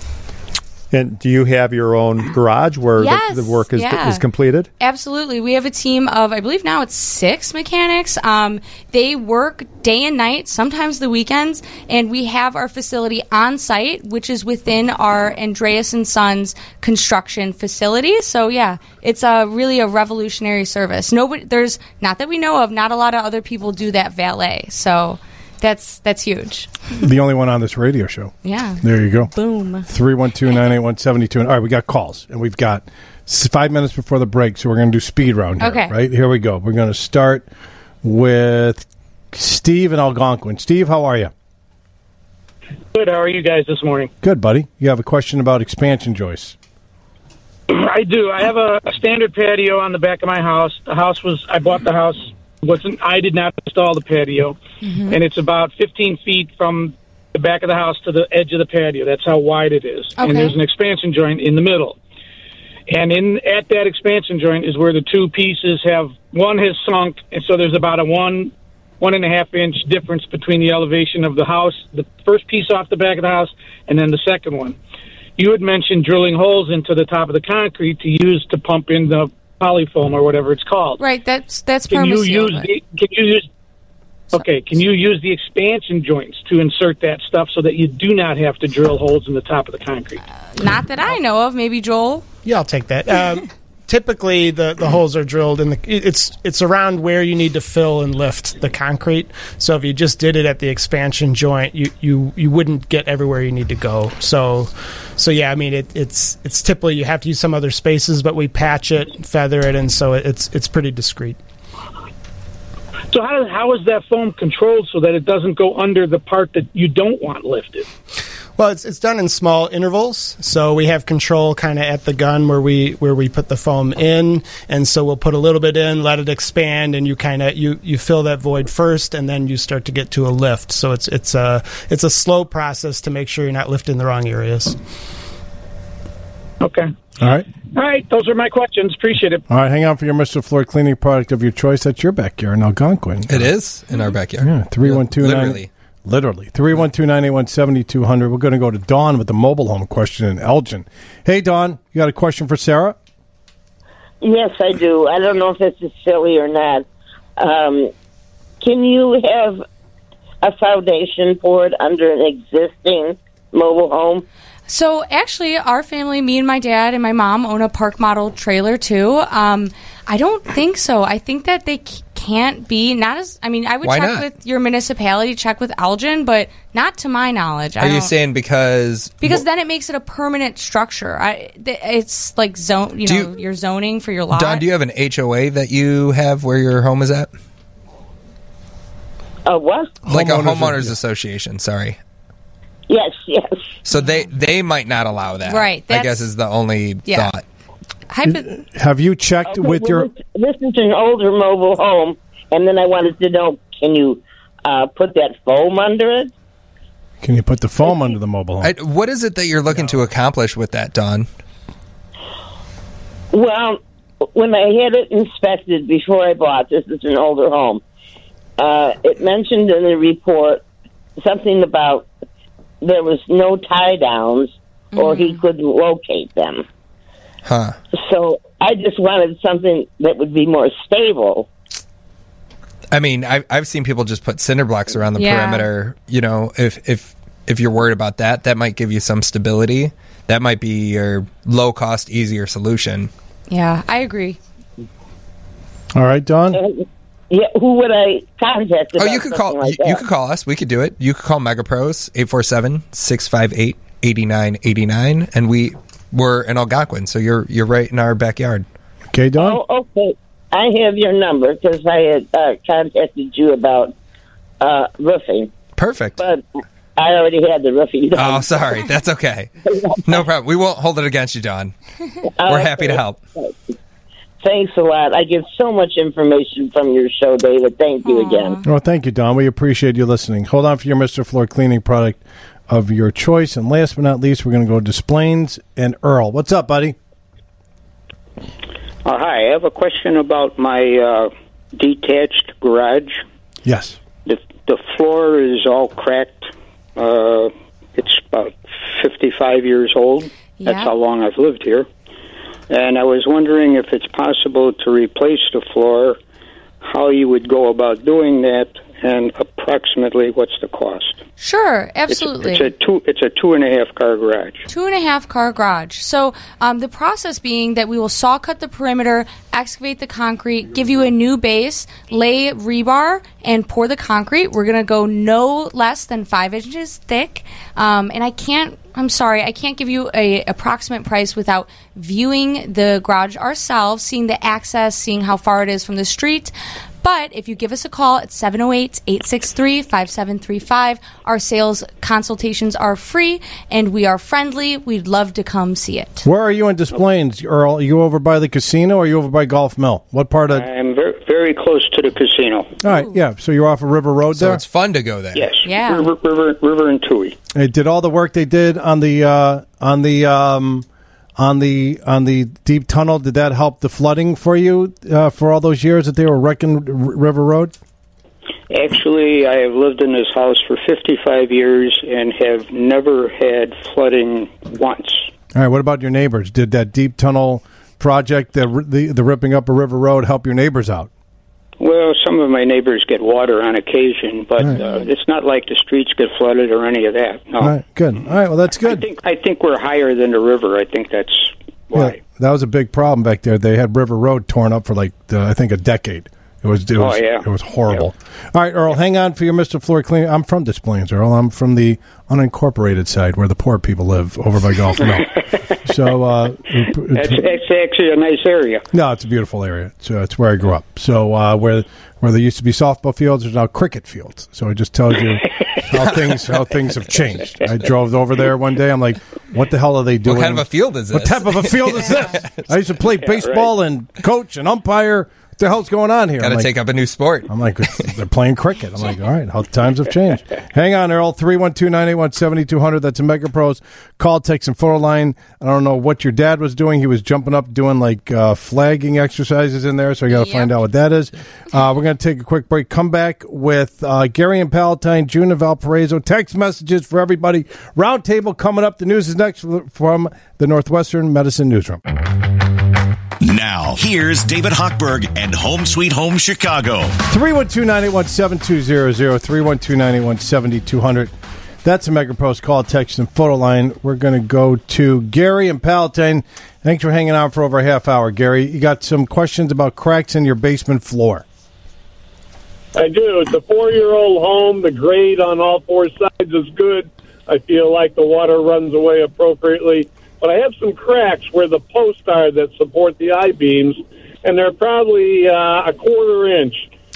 And do you have your own garage where the work is completed? Absolutely. We have a team of, I believe now it's 6 mechanics. They work day and night, sometimes the weekends, and we have our facility on site, which is within our Andreas & Sons construction facility. So, it's really a revolutionary service. There's, not that we know of, not a lot of other people do that valet. So that's huge. The only one on this radio show. Yeah. There you go. Boom. 312-981-7200. All right, we got calls, and we've got 5 minutes before the break, so we're going to do speed round here. Okay. Right? Here we go. We're going to start with Steve in Algonquin. Steve, how are you? Good. How are you guys this morning? Good, buddy. You have a question about expansion joists. I do. I have a standard patio on the back of my house. I bought the house. I did not install the patio, and it's about 15 feet from the back of the house to the edge of the patio. That's how wide it is. Okay. And there's an expansion joint in the middle. And at that expansion joint is where the two pieces one has sunk, and so there's about a 1.5 inch difference between the elevation of the house, the first piece off the back of the house, and then the second one. You had mentioned drilling holes into the top of the concrete to use to pump in the polyfoam or whatever it's called. Right, that's Can you Permaseal. Can you use the expansion joints to insert that stuff so that you do not have to drill holes in the top of the concrete? Not that I know of. Maybe Joel? Yeah, I'll take that. Typically, the holes are drilled in it's around where you need to fill and lift the concrete. So if you just did it at the expansion joint, you wouldn't get everywhere you need to go. So yeah, I mean it's typically you have to use some other spaces, but we patch it, feather it, and so it's pretty discreet. So how is that foam controlled so that it doesn't go under the part that you don't want lifted? Well, it's done in small intervals, so we have control kind of at the gun where we put the foam in, and so we'll put a little bit in, let it expand, and you fill that void first, and then you start to get to a lift. So it's a slow process to make sure you're not lifting the wrong areas. Okay. All right. All right, those are my questions. Appreciate it. All right, hang on for your Mr. Floor cleaning product of your choice. That's your backyard in Algonquin. It is in our backyard. Yeah, 312 Literally. 312-981-7200. We're going to go to Dawn with the mobile home question in Elgin. Hey, Dawn, you got a question for Sarah? Yes, I do. I don't know if this is silly or not. Can you have a foundation poured under an existing mobile home? So actually, our family, me and my dad and my mom, own a park model trailer too. I don't think so. I think that they can't be I would Why check not? with your municipality, check with Elgin, but not to my knowledge. Are you saying because then it makes it a permanent structure? It's like your zoning for your lot. Don, do you have an HOA that you have where your home is at? A what? Like a homeowners association, sorry. Yes. So they might not allow that. Right. I guess is the only thought. Have you checked with your... This is an older mobile home, and then I wanted to know, can you put that foam under it? Can you put the foam under the mobile home? What is it that you're looking to accomplish with that, Don? Well, when I had it inspected before I bought this, it's an older home. It mentioned in the report something about there was no tie downs, or he couldn't locate them. Huh. So I just wanted something that would be more stable. I mean, I've seen people just put cinder blocks around the perimeter. You know, if you're worried about that, that might give you some stability. That might be your low cost, easier solution. Yeah, I agree. All right, Don. Yeah, who would I contact? Oh, you could call. Like you could call us. We could do it. You could call Mega Pros 847-658-8989, and we're in Algonquin, so you're right in our backyard. Okay, Don. Oh, okay. I have your number because I had contacted you about roofing. Perfect. But I already had the roofing done. Oh, sorry. That's okay. No problem. We won't hold it against you, Don. We're happy to help. Thanks a lot. I get so much information from your show, David. Thank you again. Well, thank you, Don. We appreciate you listening. Hold on for your Mr. Floor cleaning product of your choice. And last but not least, we're going to go to Splains and Earl. What's up, buddy? Hi. I have a question about my detached garage. Yes. The floor is all cracked. It's about 55 years old. Yeah. That's how long I've lived here. And I was wondering if it's possible to replace the floor, how you would go about doing that, and approximately what's the cost. Sure, absolutely. It's a 2.5 car garage. 2.5 car garage. So the process being that we will saw cut the perimeter, excavate the concrete, give you a new base, lay rebar, and pour the concrete. We're going to go no less than 5 inches thick. And I can't give you a approximate price without viewing the garage ourselves, seeing the access, seeing how far it is from the street. But if you give us a call at 708-863-5735, our sales consultations are free, and we are friendly. We'd love to come see it. Where are you in Des Plaines, Earl? Are you over by the casino or are you over by Golf Mill? What part of... I'm very, very close to the casino. All right, yeah. So you're off of River Road there? So it's fun to go there. Yes. Yeah. River and Tui. They did all the work they did on the deep tunnel. Did that help the flooding for you for all those years that they were wrecking River Road? Actually, I have lived in this house for 55 years and have never had flooding once. All right. What about your neighbors? Did that deep tunnel project, the ripping up a river road, help your neighbors out? Well, some of my neighbors get water on occasion, but it's not like the streets get flooded or any of that. No. All right, good. All right, well, that's good. I think we're higher than the river. I think that's why. Yeah, that was a big problem back there. They had River Road torn up for I think a decade. It was horrible. Yeah. All right, Earl, hang on for your Mr. Floor Cleaning. I'm from Des Plaines, Earl. I'm from the unincorporated side where the poor people live over by Gulf Mill. So it's actually a nice area. No, it's a beautiful area. So it's where I grew up. So where there used to be softball fields, there's now cricket fields. So it just tells you how things have changed. I drove over there one day. I'm like, what the hell are they doing? What kind of a field is this? What type of a field is this? I used to play baseball and coach and umpire. What the hell's going on here? Got to take up a new sport. I'm like, they're playing cricket. I'm like, all right, how times have changed. Hang on, Earl. 312-981-7200. That's a Mega Pros call, text, and photo line. I don't know what your dad was doing. He was jumping up, doing flagging exercises in there, so I got to find out what that is. We're going to take a quick break. Come back with Gary and Palatine, June and Valparaiso. Text messages for everybody. Roundtable coming up. The news is next from the Northwestern Medicine Newsroom. Now, here's David Hochberg and Home Sweet Home Chicago. 312-981-7200, 312-981-7200. That's a Mega Post call, text, and photo line. We're going to go to Gary and Palatine. Thanks for hanging out for over a half hour, Gary. You got some questions about cracks in your basement floor. I do. It's a 4-year-old home. The grade on all four sides is good. I feel like the water runs away appropriately. But I have some cracks where the posts are that support the I-beams, and they're probably a quarter inch.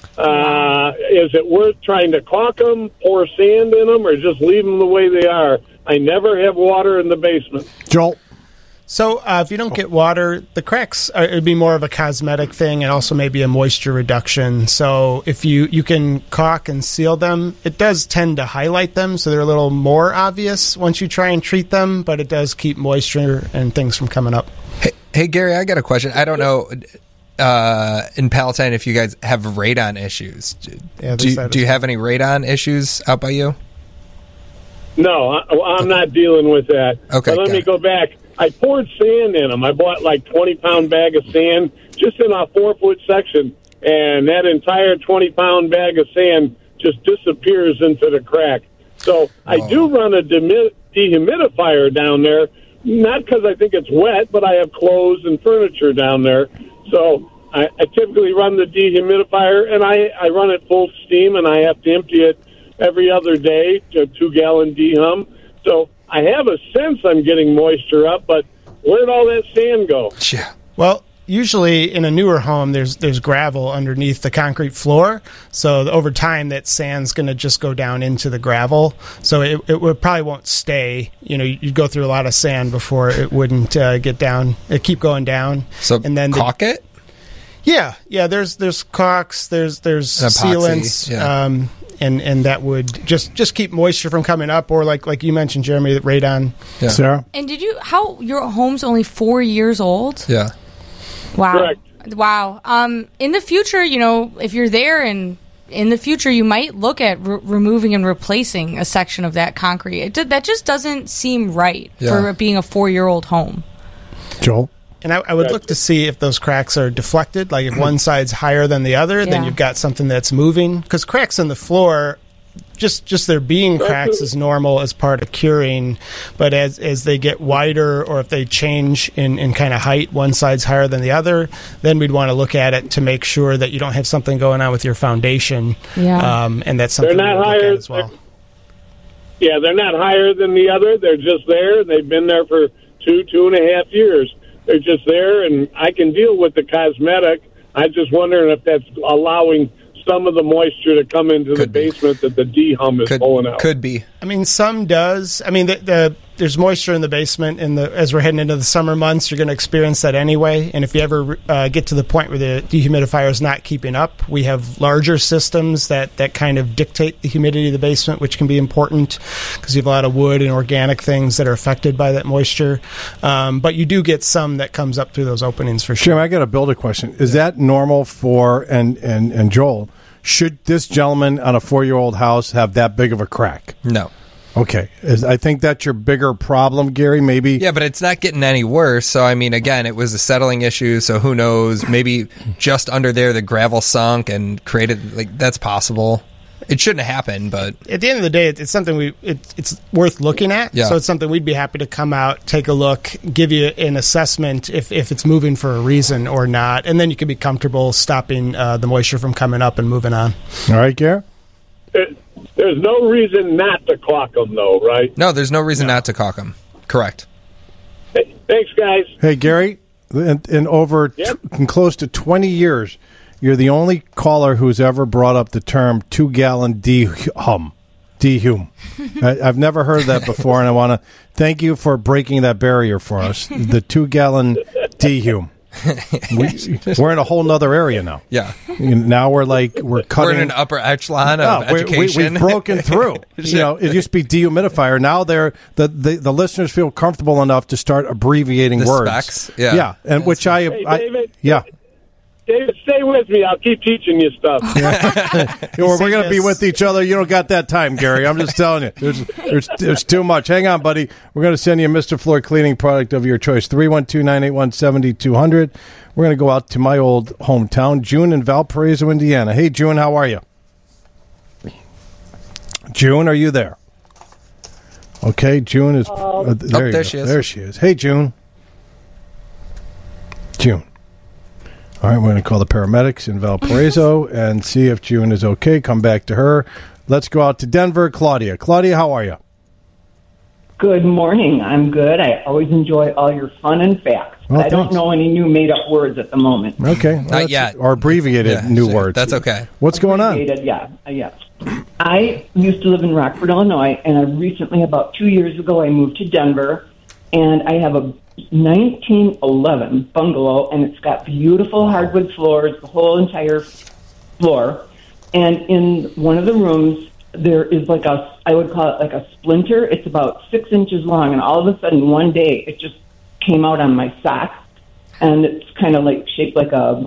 Is it worth trying to caulk them, pour sand in them, or just leave them the way they are? I never have water in the basement. Joel? So if you don't get water, the cracks, it would be more of a cosmetic thing and also maybe a moisture reduction. So if you can caulk and seal them, it does tend to highlight them, so they're a little more obvious once you try and treat them, but it does keep moisture and things from coming up. Hey Gary, I got a question. I don't know in Palatine if you guys have radon issues. Yeah, do you have any radon issues out by you? No, I'm not dealing with that. Okay, but let me go back. I poured sand in them. I bought like 20-pound bag of sand just in a 4-foot section, and that entire 20-pound bag of sand just disappears into the crack. So I do run a dehumidifier down there, not because I think it's wet, but I have clothes and furniture down there. So I typically run the dehumidifier, and I run it full steam, and I have to empty it every other day to a 2-gallon dehum. So I have a sense I'm getting moisture up, but where'd all that sand go? Yeah. Well, usually in a newer home, there's gravel underneath the concrete floor. So over time, that sand's going to just go down into the gravel. So it probably won't stay. You know, you'd go through a lot of sand before it wouldn't get down. It keep going down. So and then caulk it? Yeah. There's caulks. There's sealants. Yeah. And that would just keep moisture from coming up, or like you mentioned, Jeremy, radon. Yeah. Sarah? And your home's only 4 years old? Yeah. Wow. Correct. Wow. In the future, if you're there and in the future, you might look at removing and replacing a section of that concrete. That just doesn't seem right for being a 4-year-old home. Joel? And I would look to see if those cracks are deflected. Like if one side's higher than the other, then you've got something that's moving. Because cracks in the floor, just there being cracks is normal as part of curing. But as they get wider, or if they change in kind of height, one side's higher than the other, then we'd want to look at it to make sure that you don't have something going on with your foundation. Yeah. And that's something they're not we'll higher look at as well. Yeah, they're not higher than the other. They're just there. They've been there for 2.5 years. They're just there, and I can deal with the cosmetic. I'm just wondering if that's allowing some of the moisture to come into the basement that the dehum is pulling out. Could be. I mean, some does. I mean, there's moisture in the basement, as we're heading into the summer months, you're going to experience that anyway. And if you ever get to the point where the dehumidifier is not keeping up, we have larger systems that kind of dictate the humidity of the basement, which can be important because you have a lot of wood and organic things that are affected by that moisture. But you do get some that comes up through those openings for sure. Jim, I got a builder question. Is that normal for, and Joel, should this gentleman on a 4-year-old house have that big of a crack? No. Okay. I think that's your bigger problem, Gary, maybe. Yeah, but it's not getting any worse. So, I mean, again, it was a settling issue, so who knows? Maybe just under there the gravel sunk and created, like, that's possible. It shouldn't happen, but at the end of the day, it's something it's worth looking at. Yeah. So it's something we'd be happy to come out, take a look, give you an assessment if it's moving for a reason or not, and then you can be comfortable stopping the moisture from coming up and moving on. All right, Gary? There's no reason not to caulk them, though, right? No, there's no reason not to caulk them. Correct. Hey, thanks, guys. Hey, Gary, in over in close to 20 years, you're the only caller who's ever brought up the term 2-gallon dehume. I've never heard that before, and I want to thank you for breaking that barrier for us. The 2-gallon dehume. We're in a whole nother area now. Yeah. Now we're cutting. We're in an upper echelon of education. We've broken through. It used to be dehumidifier. Now the listeners feel comfortable enough to start abbreviating the words. Specs. Yeah. And which David, yeah. David, stay with me. I'll keep teaching you stuff. We're going to be with each other. You don't got that time, Gary. I'm just telling you. There's too much. Hang on, buddy. We're going to send you a Mr. Floor cleaning product of your choice. 312-981-7200. We're going to go out to my old hometown, June in Valparaiso, Indiana. Hey, June, how are you? June, are you there? Okay, June is... there she is. There she is. Hey, June. June. All right, we're going to call the paramedics in Valparaiso and see if June is okay. Come back to her. Let's go out to Denver. Claudia. Claudia, how are you? Good morning. I'm good. I always enjoy all your fun and facts. Well, I don't know any new made-up words at the moment. Okay. Not yet. Or abbreviated new words. That's okay. What's going on? Yes. I used to live in Rockford, Illinois, and I recently, about 2 years ago, I moved to Denver, and I have a 1911 bungalow, and it's got beautiful hardwood floors, the whole entire floor. And in one of the rooms, there is I would call it like a splinter. It's about 6 inches long, and all of a sudden, one day, it just came out on my sock, and it's kind of like shaped like a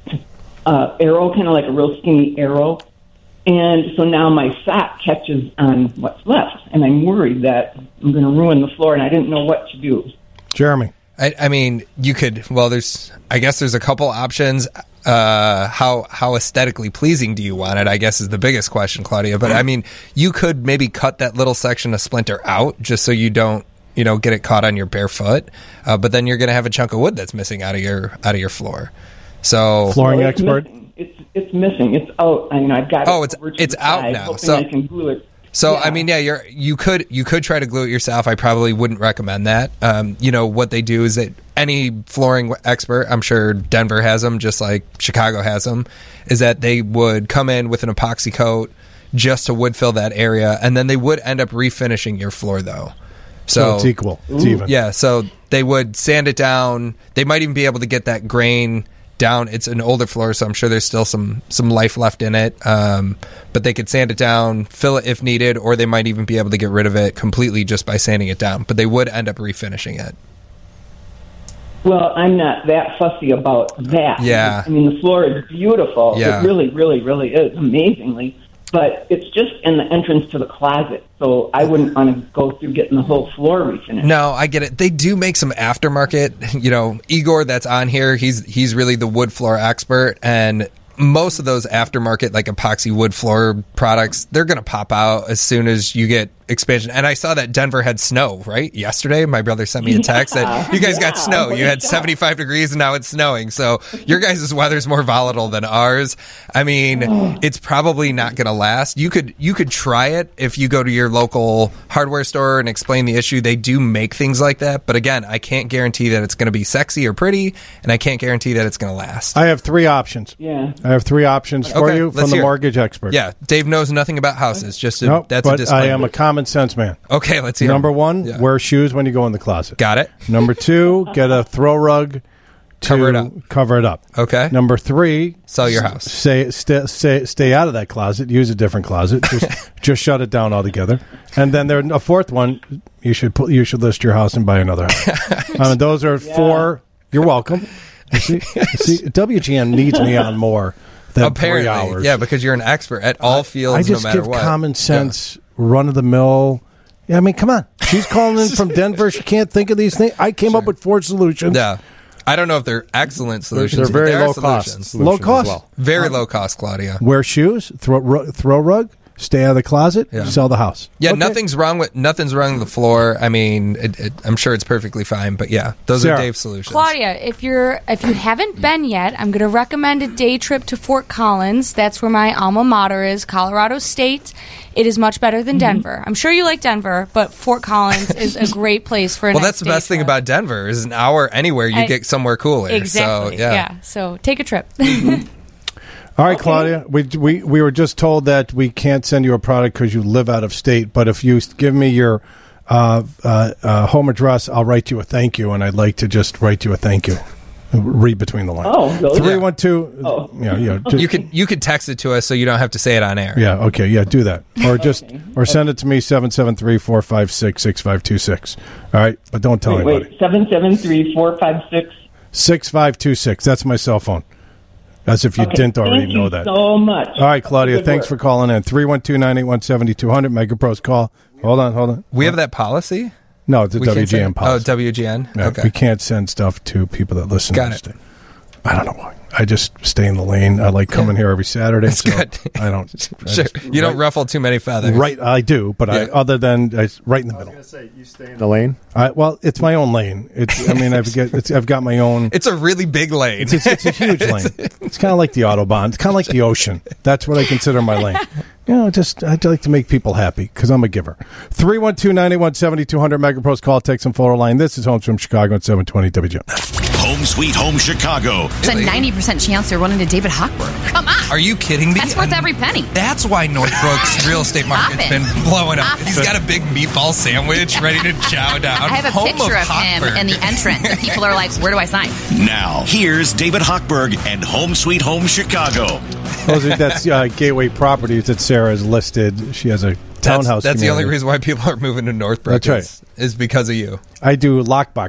arrow, kind of like a real skinny arrow. And so now my sock catches on what's left, and I'm worried that I'm going to ruin the floor, and I didn't know what to do. Jeremy. I mean, you could. Well, there's a couple options. How aesthetically pleasing do you want it? I guess is the biggest question, Claudia. But I mean, you could maybe cut that little section of splinter out just so you don't, get it caught on your bare foot. But then you're going to have a chunk of wood that's missing out of your floor. So flooring expert. It's missing. It's out. I mean, I've got. Oh, it's out now. So I can glue it. So yeah. I mean, yeah, you could try to glue it yourself. I probably wouldn't recommend that. What they do is that any flooring expert, I'm sure Denver has them, just like Chicago has them, is that they would come in with an epoxy coat just to wood fill that area, and then they would end up refinishing your floor though. So it's equal. It's even. Yeah. So they would sand it down. They might even be able to get that grain down. It's an older floor, so I'm sure there's still some life left in it. But they could sand it down, fill it if needed, or they might even be able to get rid of it completely just by sanding it down. But they would end up refinishing it. Well, I'm not that fussy about that. Yeah. I mean, the floor is beautiful. Yeah. It really, really, really is, amazingly. But it's just in the entrance to the closet, so I wouldn't want to go through getting the whole floor refinished. No, I get it. They do make some aftermarket. Igor that's on here, he's really the wood floor expert, and most of those aftermarket, like epoxy wood floor products, they're going to pop out as soon as you get expansion. And I saw that Denver had snow, right? Yesterday, my brother sent me a text that you guys got snow. You had 75 degrees and now it's snowing. So your guys' weather's more volatile than ours. I mean, it's probably not going to last. You could try it if you go to your local hardware store and explain the issue. They do make things like that. But again, I can't guarantee that it's going to be sexy or pretty, and I can't guarantee that it's going to last. I have three options. Yeah. I have three options for you from the mortgage expert. Yeah. Dave knows nothing about houses. That's but a disclaimer. I am a common sense man. Okay, let's hear. Number one, wear shoes when you go in the closet. Got it. Number two, get a throw rug to cover it up. Okay. Number three, sell your house. Stay out of that closet. Use a different closet. Just shut it down altogether. And then there's a fourth one. You should list your house and buy another house. Those are four. You're welcome. See, WGN needs me on more than apparently 3 hours. Yeah, because you're an expert at all fields, no matter what. I just give common sense, run of the mill Yeah, I mean, come on. She's calling in from Denver. She can't think of these things. I came up with 4 solutions. Yeah. I don't know if they're excellent solutions. They're very but they are low cost. solutions. Low cost? As well. Very low cost, Claudia. Wear shoes, throw rug, stay out of the closet, sell the house. Yeah, Okay. nothing's wrong with the floor. I mean, I'm sure it's perfectly fine, but yeah, those Sarah. are Dave's solutions. Claudia, if you haven't been yet, I'm going to recommend a day trip to Fort Collins. That's where my alma mater is, Colorado State. It is much better than Denver. I'm sure you like Denver, but Fort Collins is a great place for a Well, nice that's the day best thing trip. about Denver is an hour anywhere you get somewhere cooler. Exactly. So, yeah. So take a trip. All right, Claudia. We were just told that we can't send you a product because you live out of state. But if you give me your home address, I'll write you a thank you, and I'd like to just write you a thank you. Read between the lines. Oh, really? 312. Oh. You could text it to us so you don't have to say it on air. Yeah. Okay. Yeah. Do that, or send it to me 773-456-6526. All right, but don't tell anybody. Wait, 773-456. 6526. That's my cell phone. As if you didn't already know that. Thank you so much. All right, Claudia, Good thanks work. for calling in. 312-981-7200, MegaPro's call. Hold on. We have that policy? No, it's a We can't say- WGN policy. Oh, WGN? Yeah, Okay. We can't send stuff to people that listen Got to the it. station. I don't know why. I just stay in the lane. I like coming here every Saturday. That's so good. I don't. Sure. You don't ruffle too many feathers. Right, I do, but Yeah. other than right in the middle. I was going to say, you stay in the lane? Well, it's my own lane. I've got my own. It's a really big lane. It's a huge lane. It's kind of like the Autobahn. It's kind of like the ocean. That's what I consider my lane. I'd like to make people happy because I'm a giver. 312-981-7200, MegaPro's call, text, and photo line. This is Homes from Chicago at 720 WGN. Home Sweet Home Chicago. There's a 90% chance they're running to David Hochberg. Come on. Are you kidding me? That's worth every penny. That's why Northbrook's real estate market's Poppin'. been blowing up. Poppin'. He's got a big meatball sandwich ready to chow down. I have a Home picture of him Hochberg. in the entrance, and people are like, where do I sign? Now, here's David Hochberg and Home Sweet Home Chicago. That's Gateway Properties that Sarah has listed. She has a townhouse. That's the only community. reason why people are moving to Northbrook. That's right. Is because of you. I do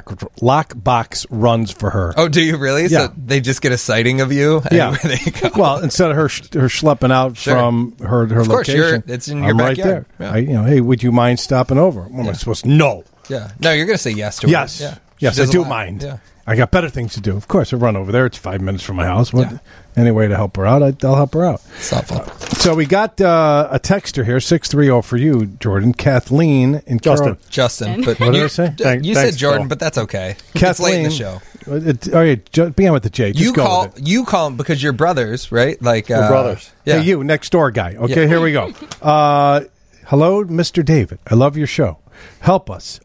lockbox runs for her. Oh, do you really? Yeah. So they just get a sighting of you Yeah. anywhere they go. Well, instead of her schlepping out Sure. from her Of course, location, it's in your I'm right backyard. there. Yeah. Hey, would you mind stopping over? What am I supposed to? No. Yeah. No, you're going to say yes to her. Yes. Yeah. Yes, She I does a do lot. mind. Yeah. I got better things to do. Of course, I run over there. It's 5 minutes from my house. Yeah. Any way to help her out, I'll help her out. It's thoughtful. So we got a texter here, 630 for you, Jordan. Kathleen in Justin. But what did you, I say? You said Jordan, but that's okay. It's late in the show. All right, begin with the J. Just go with it. You call them because you're brothers, right? Like We're brothers. Yeah. Hey, you, next door guy. Okay, Yeah. here we go. Hello, Mr. David. I love your show. Help us.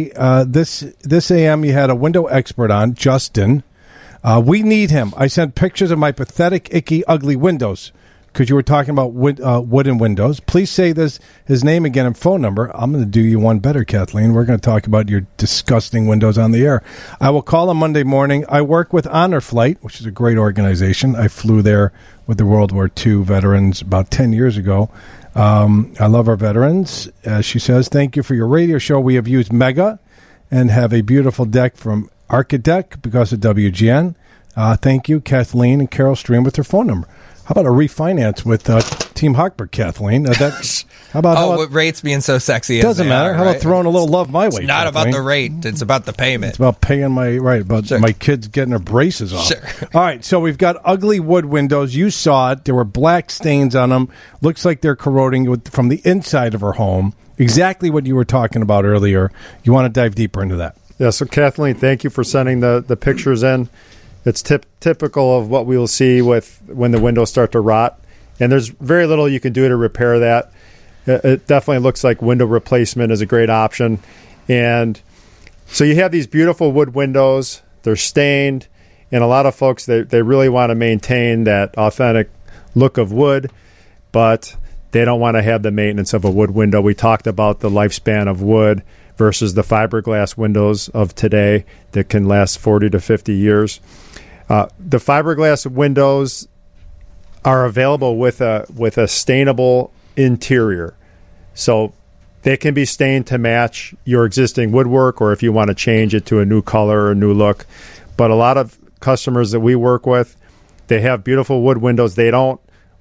This AM you had a window expert on, Justin. We need him. I sent pictures of my pathetic, icky, ugly windows because you were talking about wooden windows. Please say his name again and phone number. I'm going to do you one better, Kathleen. We're going to talk about your disgusting windows on the air. I will call him Monday morning. I work with Honor Flight, which is a great organization. I flew there with the World War II veterans about 10 years ago. I love our veterans. She says, thank you for your radio show. We have used Mega and have a beautiful deck from Architect because of WGN. Thank you, Kathleen and Carol Stream with their phone number. How about a refinance with Team Hochberg, Kathleen? How about with rates being so sexy? Doesn't as they matter. Are, How right? about throwing a little love my way? It's not about Kathleen? the rate. It's about the payment. It's about paying my kids getting their braces off. Sure. All right, so we've got ugly wood windows. You saw it. There were black stains on them. Looks like they're corroding from the inside of her home. Exactly what you were talking about earlier. You want to dive deeper into that? Yeah, so Kathleen, thank you for sending the pictures in. It's typical of what we will see when the windows start to rot. And there's very little you can do to repair that. It definitely looks like window replacement is a great option. And so you have these beautiful wood windows. They're stained. And a lot of folks, they really want to maintain that authentic look of wood, but they don't want to have the maintenance of a wood window. We talked about the lifespan of wood versus the fiberglass windows of today that can last 40 to 50 years. The fiberglass windows are available with a stainable interior. So they can be stained to match your existing woodwork, or if you want to change it to a new color or a new look. But a lot of customers that we work with, they have beautiful wood windows. They don't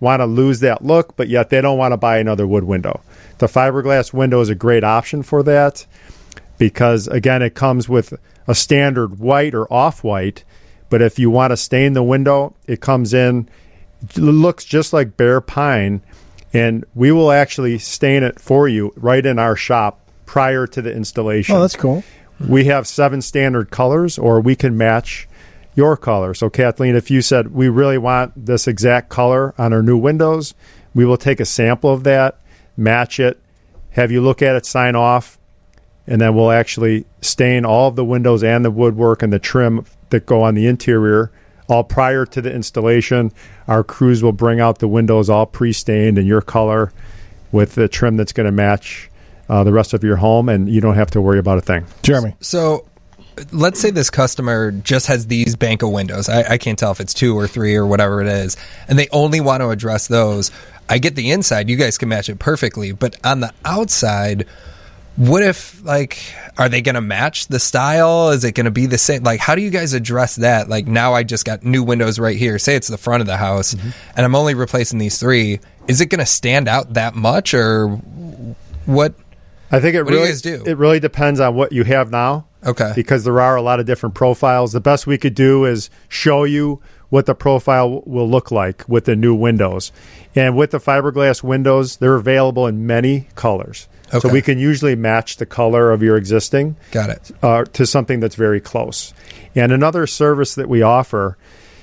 want to lose that look, but yet they don't want to buy another wood window. The fiberglass window is a great option for that because, again, it comes with a standard white or off-white, but if you want to stain the window, it comes in, it looks just like bare pine, and we will actually stain it for you right in our shop prior to the installation. Oh, that's cool. We have 7 standard colors, or we can match your color. So, Kathleen, if you said we really want this exact color on our new windows, we will take a sample of that, match it, have you look at it, sign off, and then we'll actually stain all of the windows and the woodwork and the trim that go on the interior all prior to the installation. Our crews will bring out the windows all pre-stained in your color with the trim that's going to match the rest of your home, and you don't have to worry about a thing. Jeremy. So let's say this customer just has these bank of windows. I can't tell if it's 2 or 3 or whatever it is, and they only want to address those. I get the inside. You guys can match it perfectly. But on the outside, what if, like, are they going to match the style? Is it going to be the same? Like, how do you guys address that? Like, now I just got new windows right here. Say it's the front of the house, and I'm only replacing these 3. Is it going to stand out that much, or what? I think what do you guys do? It really depends on what you have now. Okay. Because there are a lot of different profiles. The best we could do is show you what the profile will look like with the new windows. And with the fiberglass windows, they're available in many colors. Okay. So we can usually match the color of your existing Got it. To something that's very close. And another service that we offer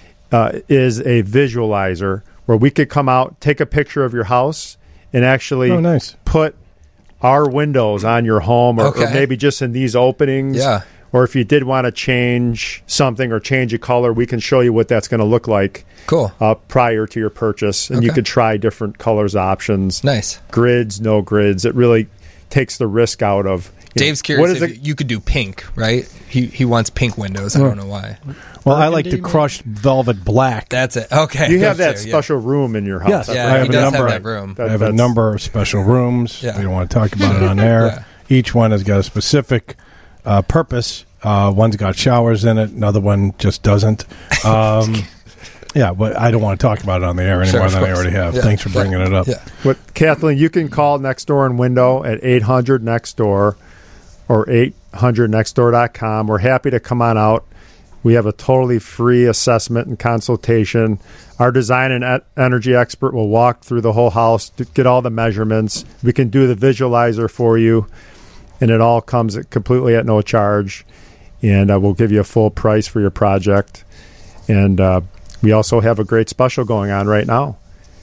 is a visualizer where we could come out, take a picture of your house, and actually put our windows on your home or maybe just in these openings. Yeah. Or if you did want to change something or change a color, we can show you what that's going to look like. Cool. Prior to your purchase. And you could try different colors options. Nice. Grids, no grids. It really takes the risk out of... Dave's curious if you could do pink, right? He wants pink windows. I don't know why. Well, I like the crushed velvet black. That's it. Okay. You have that special room in your house. Yes, Yeah, I have he does have that room. I have a number of special rooms. Yeah. We don't want to talk about it on air. Yeah. Each one has got a specific purpose. One's got showers in it. Another one just doesn't. Yeah, but I don't want to talk about it on the air any more than I already have. Yeah. Thanks for bringing it up. Yeah. But Kathleen, you can call Next Door and Window at 800-NEXT-DOOR or 800nextdoor.com. We're happy to come on out. We have a totally free assessment and consultation. Our design and energy expert will walk through the whole house to get all the measurements. We can do the visualizer for you, and it all comes completely at no charge. And we'll give you a full price for your project. And we also have a great special going on right now.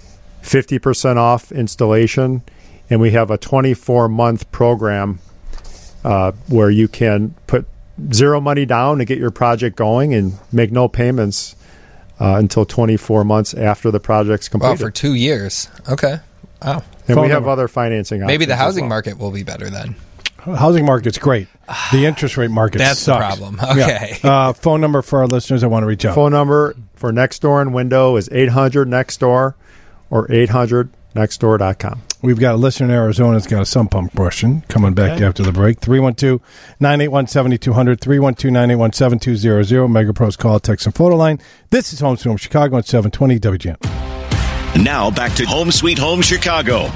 50% off installation, and we have a 24-month program where you can put zero money down to get your project going and make no payments until 24 months after the project's completed. Wow, for 2 years. Okay. Wow. And we have other financing options. Maybe the housing market will be better then. Housing market's great. The interest rate market That's sucks. the problem. Okay. Yeah. Phone number for our listeners that want to reach out. Phone number for Next Door and Window is 800-NEXT-DOOR or 800nextdoor.com. We've got a listener in Arizona that's got a sump pump question coming back after the break. 312-981-7200, 312-981-7200. MegaPro's call, text, and photo line. This is Home Sweet Home Chicago at 720 WGN. Now back to Home Sweet Home Chicago.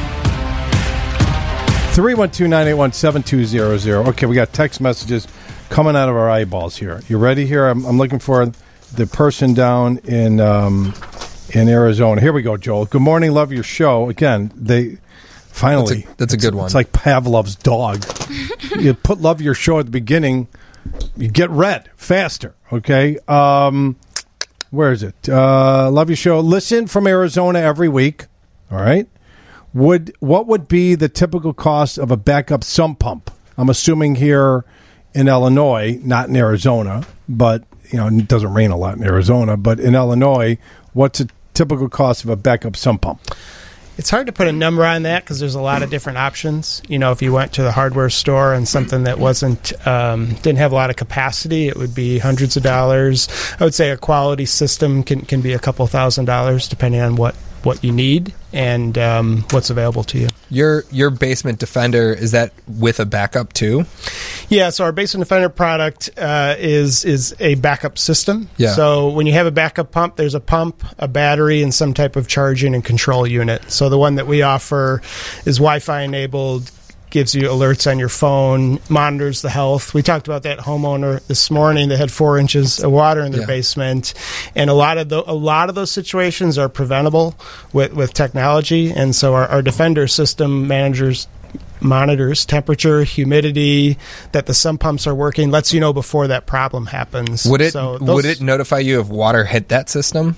312-981-7200. Okay, we got text messages coming out of our eyeballs here. You ready here? I'm looking for the person down in Arizona. Here we go, Joel. Good morning. Love your show. Again, they finally. That's a good one. It's like Pavlov's dog. You put love your show at the beginning, you get red faster. Okay. Where is it? Love your show. Listen from Arizona every week. All right. What would be the typical cost of a backup sump pump? I'm assuming here in Illinois, not in Arizona, but it doesn't rain a lot in Arizona. But in Illinois, what's a typical cost of a backup sump pump? It's hard to put a number on that because there's a lot of different options. If you went to the hardware store and something that didn't have a lot of capacity, it would be hundreds of dollars. I would say a quality system can be a couple $1,000s depending on what what you need and what's available to you. Your Basement Defender, is that with a backup too? Yeah, so our Basement Defender product is a backup system. Yeah. So when you have a backup pump, there's a pump, a battery, and some type of charging and control unit. So the one that we offer is Wi-Fi enabled, gives you alerts on your phone, monitors the health. We talked about that homeowner this morning that had 4 inches of water in their basement, and a lot of those situations are preventable with technology. And so our Defender system monitors temperature, humidity, that the sump pumps are working, lets you know before that problem happens. Would it notify you if water hit that system?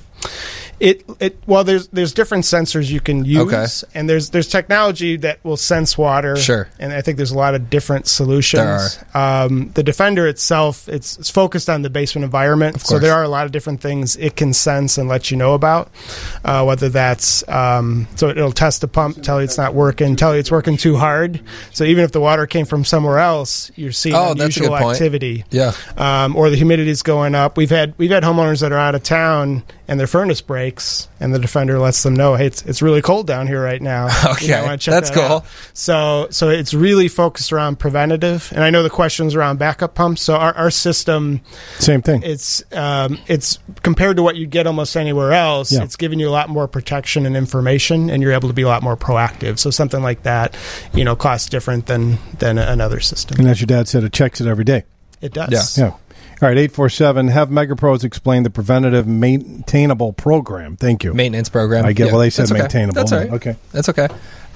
Well, there's different sensors you can use, and there's technology that will sense water. Sure. And I think there's a lot of different solutions. There are. The Defender itself, it's focused on the basement environment, so there are a lot of different things it can sense and let you know about. Whether that's so it'll test the pump, tell you it's not working, tell you it's working too hard. So even if the water came from somewhere else, you're seeing unusual activity. Yeah. Or the humidity's going up. We've had homeowners that are out of town and their furnace breaks, and the Defender lets them know, hey, it's really cold down here right now. Okay, you know, check that's that cool. out. So it's really focused around preventative, and I know the questions around backup pumps. So our system, same thing. It's compared to what you get almost anywhere else. Yeah. It's giving you a lot more protection and information, and you're able to be a lot more proactive. So something like that, costs different than another system. And as your dad said, it checks it every day. It does. Yeah. All right, 847, have MegaPros explain the preventative maintainable program. Thank you. Maintenance program. I get, Yeah, well, they said that's okay. maintainable. That's all right. Okay. That's okay.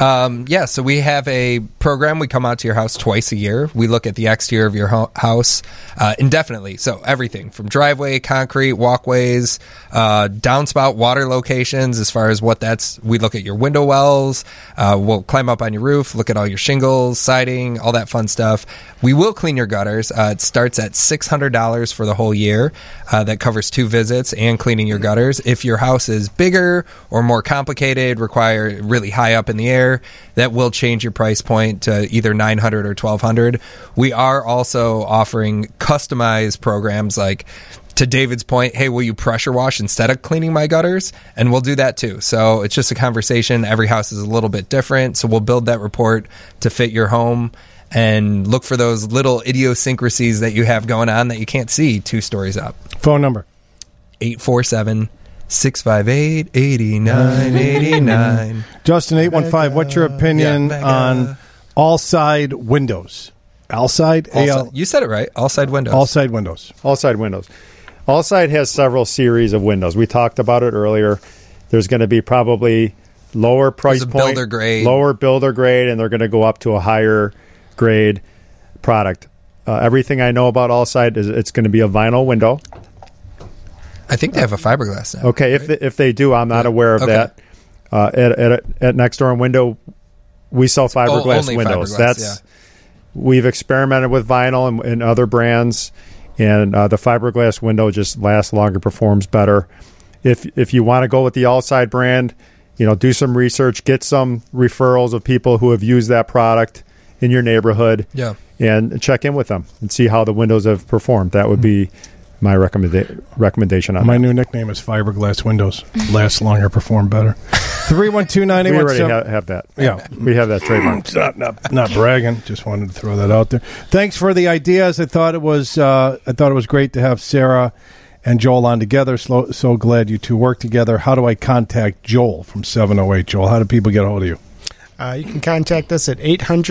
So we have a program. We come out to your house twice a year. We look at the exterior of your house indefinitely. So everything from driveway, concrete, walkways, downspout water locations, as far as we look at your window wells. We'll climb up on your roof, look at all your shingles, siding, all that fun stuff. We will clean your gutters. It starts at $600 for the whole year. That covers 2 visits and cleaning your gutters. If your house is bigger or more complicated, require really high up in the air, that will change your price point to either $900 or $1,200. We are also offering customized programs, like, to David's point, hey, will you pressure wash instead of cleaning my gutters? And we'll do that too. So it's just a conversation. Every house is a little bit different. So we'll build that report to fit your home and look for those little idiosyncrasies that you have going on that you can't see 2 stories up. Phone number? 847-658-8989. Justin, 815, what's your opinion on all-side windows? All-side? You said it right. All-side windows. All-side windows. All-side windows. All-side has several series of windows. We talked about it earlier. There's going to be probably lower price point. Builder grade. Lower builder grade, and they're going to go up to a higher grade product. Everything I know about All-Side is it's going to be a vinyl window. I think they have a fiberglass now. Okay, right? if they do, I'm not aware of that. At Next Door Window, we sell fiberglass windows. Fiberglass, We've experimented with vinyl and other brands, and the fiberglass window just lasts longer, performs better. If you want to go with the All-Side brand, do some research, get some referrals of people who have used that product in your neighborhood, and check in with them and see how the windows have performed. That would be my recommendation on My that. new nickname is Fiberglass Windows. Last longer, perform better. 312-9817. We already have that. Yeah. We have that trademark. Not bragging. Just wanted to throw that out there. Thanks for the ideas. I thought it was great to have Sarah and Joel on together. So glad you two work together. How do I contact Joel from 708? Joel, how do people get a hold of you? You can contact us at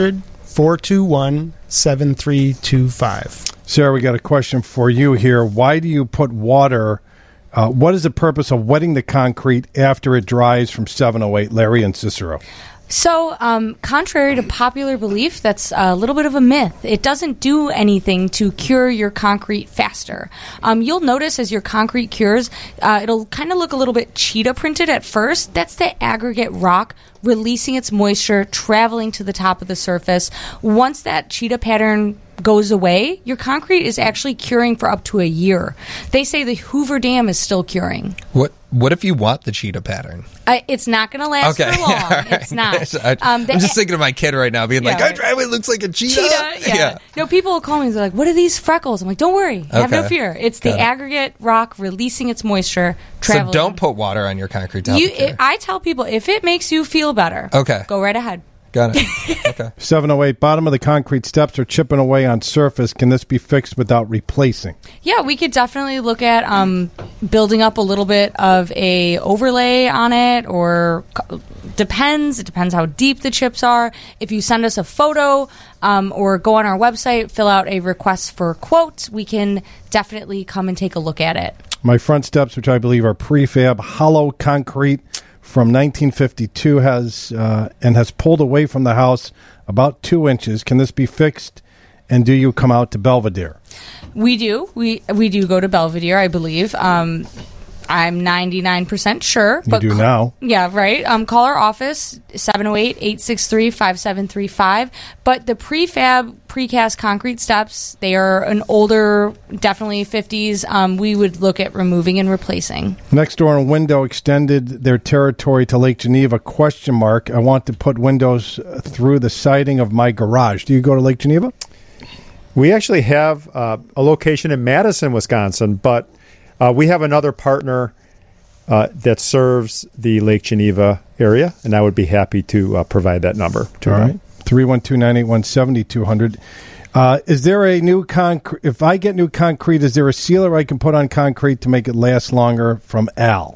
800-421-7325. Sarah, we got a question for you here. Why do you put water? What is the purpose of wetting the concrete after it dries from 708? Larry and Cicero. So, contrary to popular belief, that's a little bit of a myth. It doesn't do anything to cure your concrete faster. You'll notice as your concrete cures, it'll kind of look a little bit cheetah printed at first. That's the aggregate rock releasing its moisture, traveling to the top of the surface. Once that cheetah pattern goes away, your concrete is actually curing for up to a year. They say the Hoover Dam is still curing. What if you want the cheetah pattern? It's not going to last for long. Right. It's not. I'm just thinking of my kid right now being like, right. our driveway looks like a cheetah. Yeah. No, people will call me and they're like, what are these freckles? I'm like, don't worry. Have no fear. It's the aggregate rock releasing its moisture, traveling. So don't put water on your concrete top. I tell people, if it makes you feel better, go right ahead. Got it. Okay. 708, bottom of the concrete steps are chipping away on surface. Can this be fixed without replacing? Yeah, we could definitely look at building up a little bit of a overlay on it, or it depends how deep the chips are. If you send us a photo or go on our website, fill out a request for quote, we can definitely come and take a look at it. My front steps, which I believe are prefab hollow concrete from 1952, has pulled away from the house about 2 inches. Can this be fixed? And do you come out to Belvedere? We do. We do go to Belvedere, I believe. I'm 99% sure. You do now. Yeah, right. Call our office, 708-863-5735. But the precast concrete steps, they are an older, definitely 50s. We would look at removing and replacing. Next door window extended their territory to Lake Geneva, ? I want to put windows through the siding of my garage. Do you go to Lake Geneva? We actually have a location in Madison, Wisconsin, but we have another partner that serves the Lake Geneva area, and I would be happy to provide that number to them. All right. 312-981-7200. Is there a new concrete? If I get new concrete, is there a sealer I can put on concrete to make it last longer? From Al.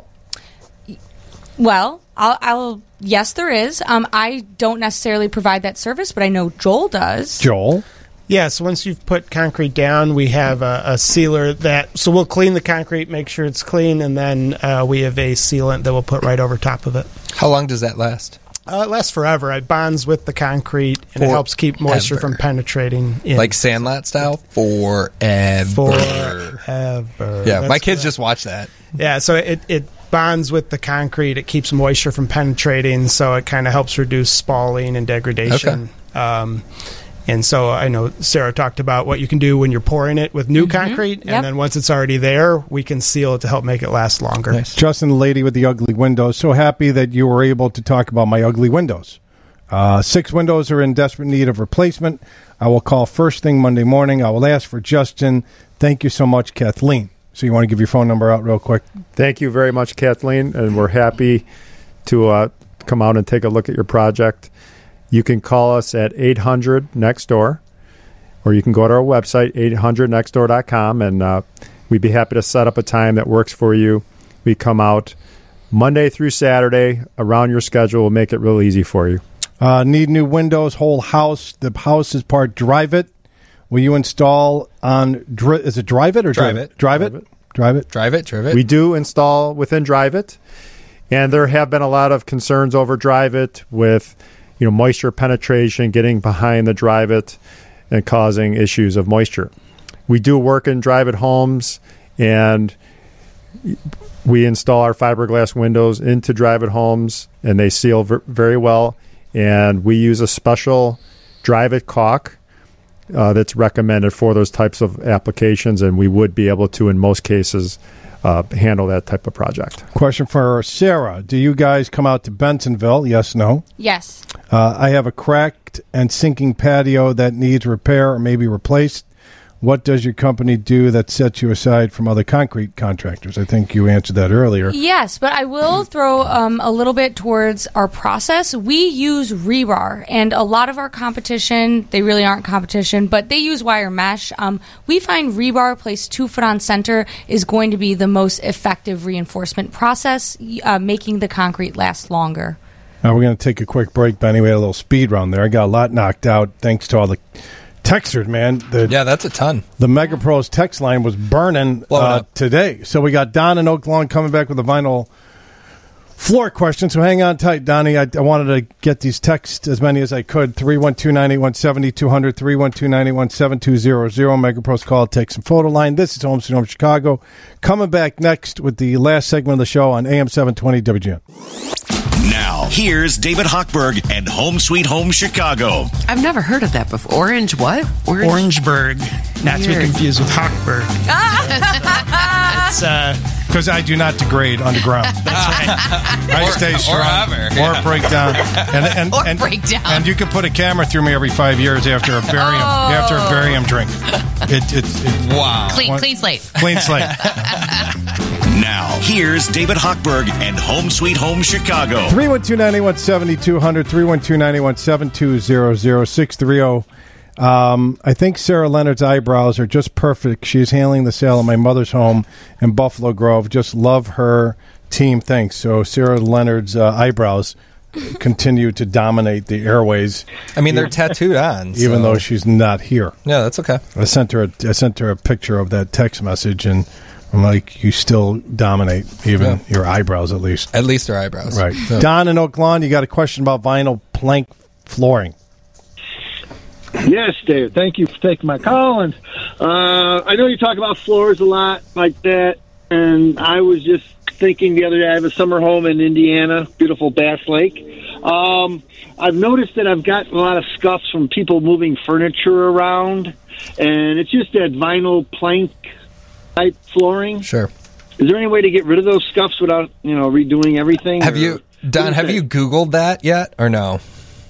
Well, I'll yes, there is. I don't necessarily provide that service, but I know Joel does. Joel? Yes, once you've put concrete down, we have a sealer so we'll clean the concrete, make sure it's clean, and then we have a sealant that we'll put right over top of it. How long does that last? It lasts forever. It bonds with the concrete, and it helps keep moisture from penetrating in. Like Sandlot style? Forever. Yeah, my kids just watch that. Yeah, so it bonds with the concrete. It keeps moisture from penetrating, so it kind of helps reduce spalling and degradation. Okay. And so I know Sarah talked about what you can do when you're pouring it with new concrete, and then once it's already there, we can seal it to help make it last longer. Nice. Justin, the lady with the ugly windows, so happy that you were able to talk about my ugly windows. 6 windows are in desperate need of replacement. I will call first thing Monday morning. I will ask for Justin. Thank you so much, Kathleen. So you want to give your phone number out real quick? Thank you very much, Kathleen, and we're happy to come out and take a look at your project. You can call us at 800-NEXT-DOOR, or you can go to our website, 800nextdoor.com, and we'd be happy to set up a time that works for you. We come out Monday through Saturday around your schedule. We'll make it real easy for you. Need new windows, whole house. The house is part Drive It. Will you install on, is it Drive It or Drive It? Drive It. We do install within Drive It, and there have been a lot of concerns over Drive It with moisture penetration, getting behind the Drive It, and causing issues of moisture. We do work in Drive It homes, and we install our fiberglass windows into Drive It homes, and they seal very well. And we use a special Drive It caulk that's recommended for those types of applications, and we would be able to, in most cases, handle that type of project. Question for Sarah. Do you guys come out to Bensonville? Yes, no? Yes. I have a cracked and sinking patio that needs repair or maybe replaced. What does your company do that sets you aside from other concrete contractors? I think you answered that earlier. Yes, but I will throw a little bit towards our process. We use rebar, and a lot of our competition, they really aren't competition, but they use wire mesh. We find rebar placed 2 foot on center is going to be the most effective reinforcement process, making the concrete last longer. We're going to take a quick break, Benny. We had a little speed round there. I got a lot knocked out thanks to all the texters, man. Yeah, that's a ton. The Mega Pros text line was burning today. So we got Don and Oak Lawn coming back with a vinyl floor question. So hang on tight, Donnie. I wanted to get these texts, as many as I could. 312-981-7200, 312-981-7200. Mega Pros call, take some photo line. This is Home Sweet Home Chicago. Coming back next with the last segment of the show on AM 720 WGN. Now, here's David Hochberg and Home Sweet Home Chicago. I've never heard of that before. Orange what? Orangeburg. Not to be confused with Hochberg. Because I do not degrade underground. That's right. I stay strong. Or break down. And break down. And you can put a camera through me every 5 years after a barium drink. Wow. Clean slate. Clean slate. Now, here's David Hochberg and Home Sweet Home Chicago. 312-981-7200, 312-981-7200, 630. I think Sarah Leonard's eyebrows are just perfect. She's handling the sale of my mother's home in Buffalo Grove. Just love her team. Thanks. So Sarah Leonard's eyebrows continue to dominate the airways. I mean, they're tattooed on. Even though she's not here. Yeah, that's okay. I sent her a picture of that text message, and I'm like, you still dominate, even your eyebrows at least. At least her eyebrows. Right. Yeah. Don in Oak Lawn, you got a question about vinyl plank flooring. Yes, Dave. Thank you for taking my call. And I know you talk about floors a lot like that, and I was just thinking the other day, I have a summer home in Indiana, beautiful Bass Lake. I've noticed that I've gotten a lot of scuffs from people moving furniture around, and it's just that vinyl plank type flooring. Sure. Is there any way to get rid of those scuffs without, redoing everything? Have you Googled that yet or no?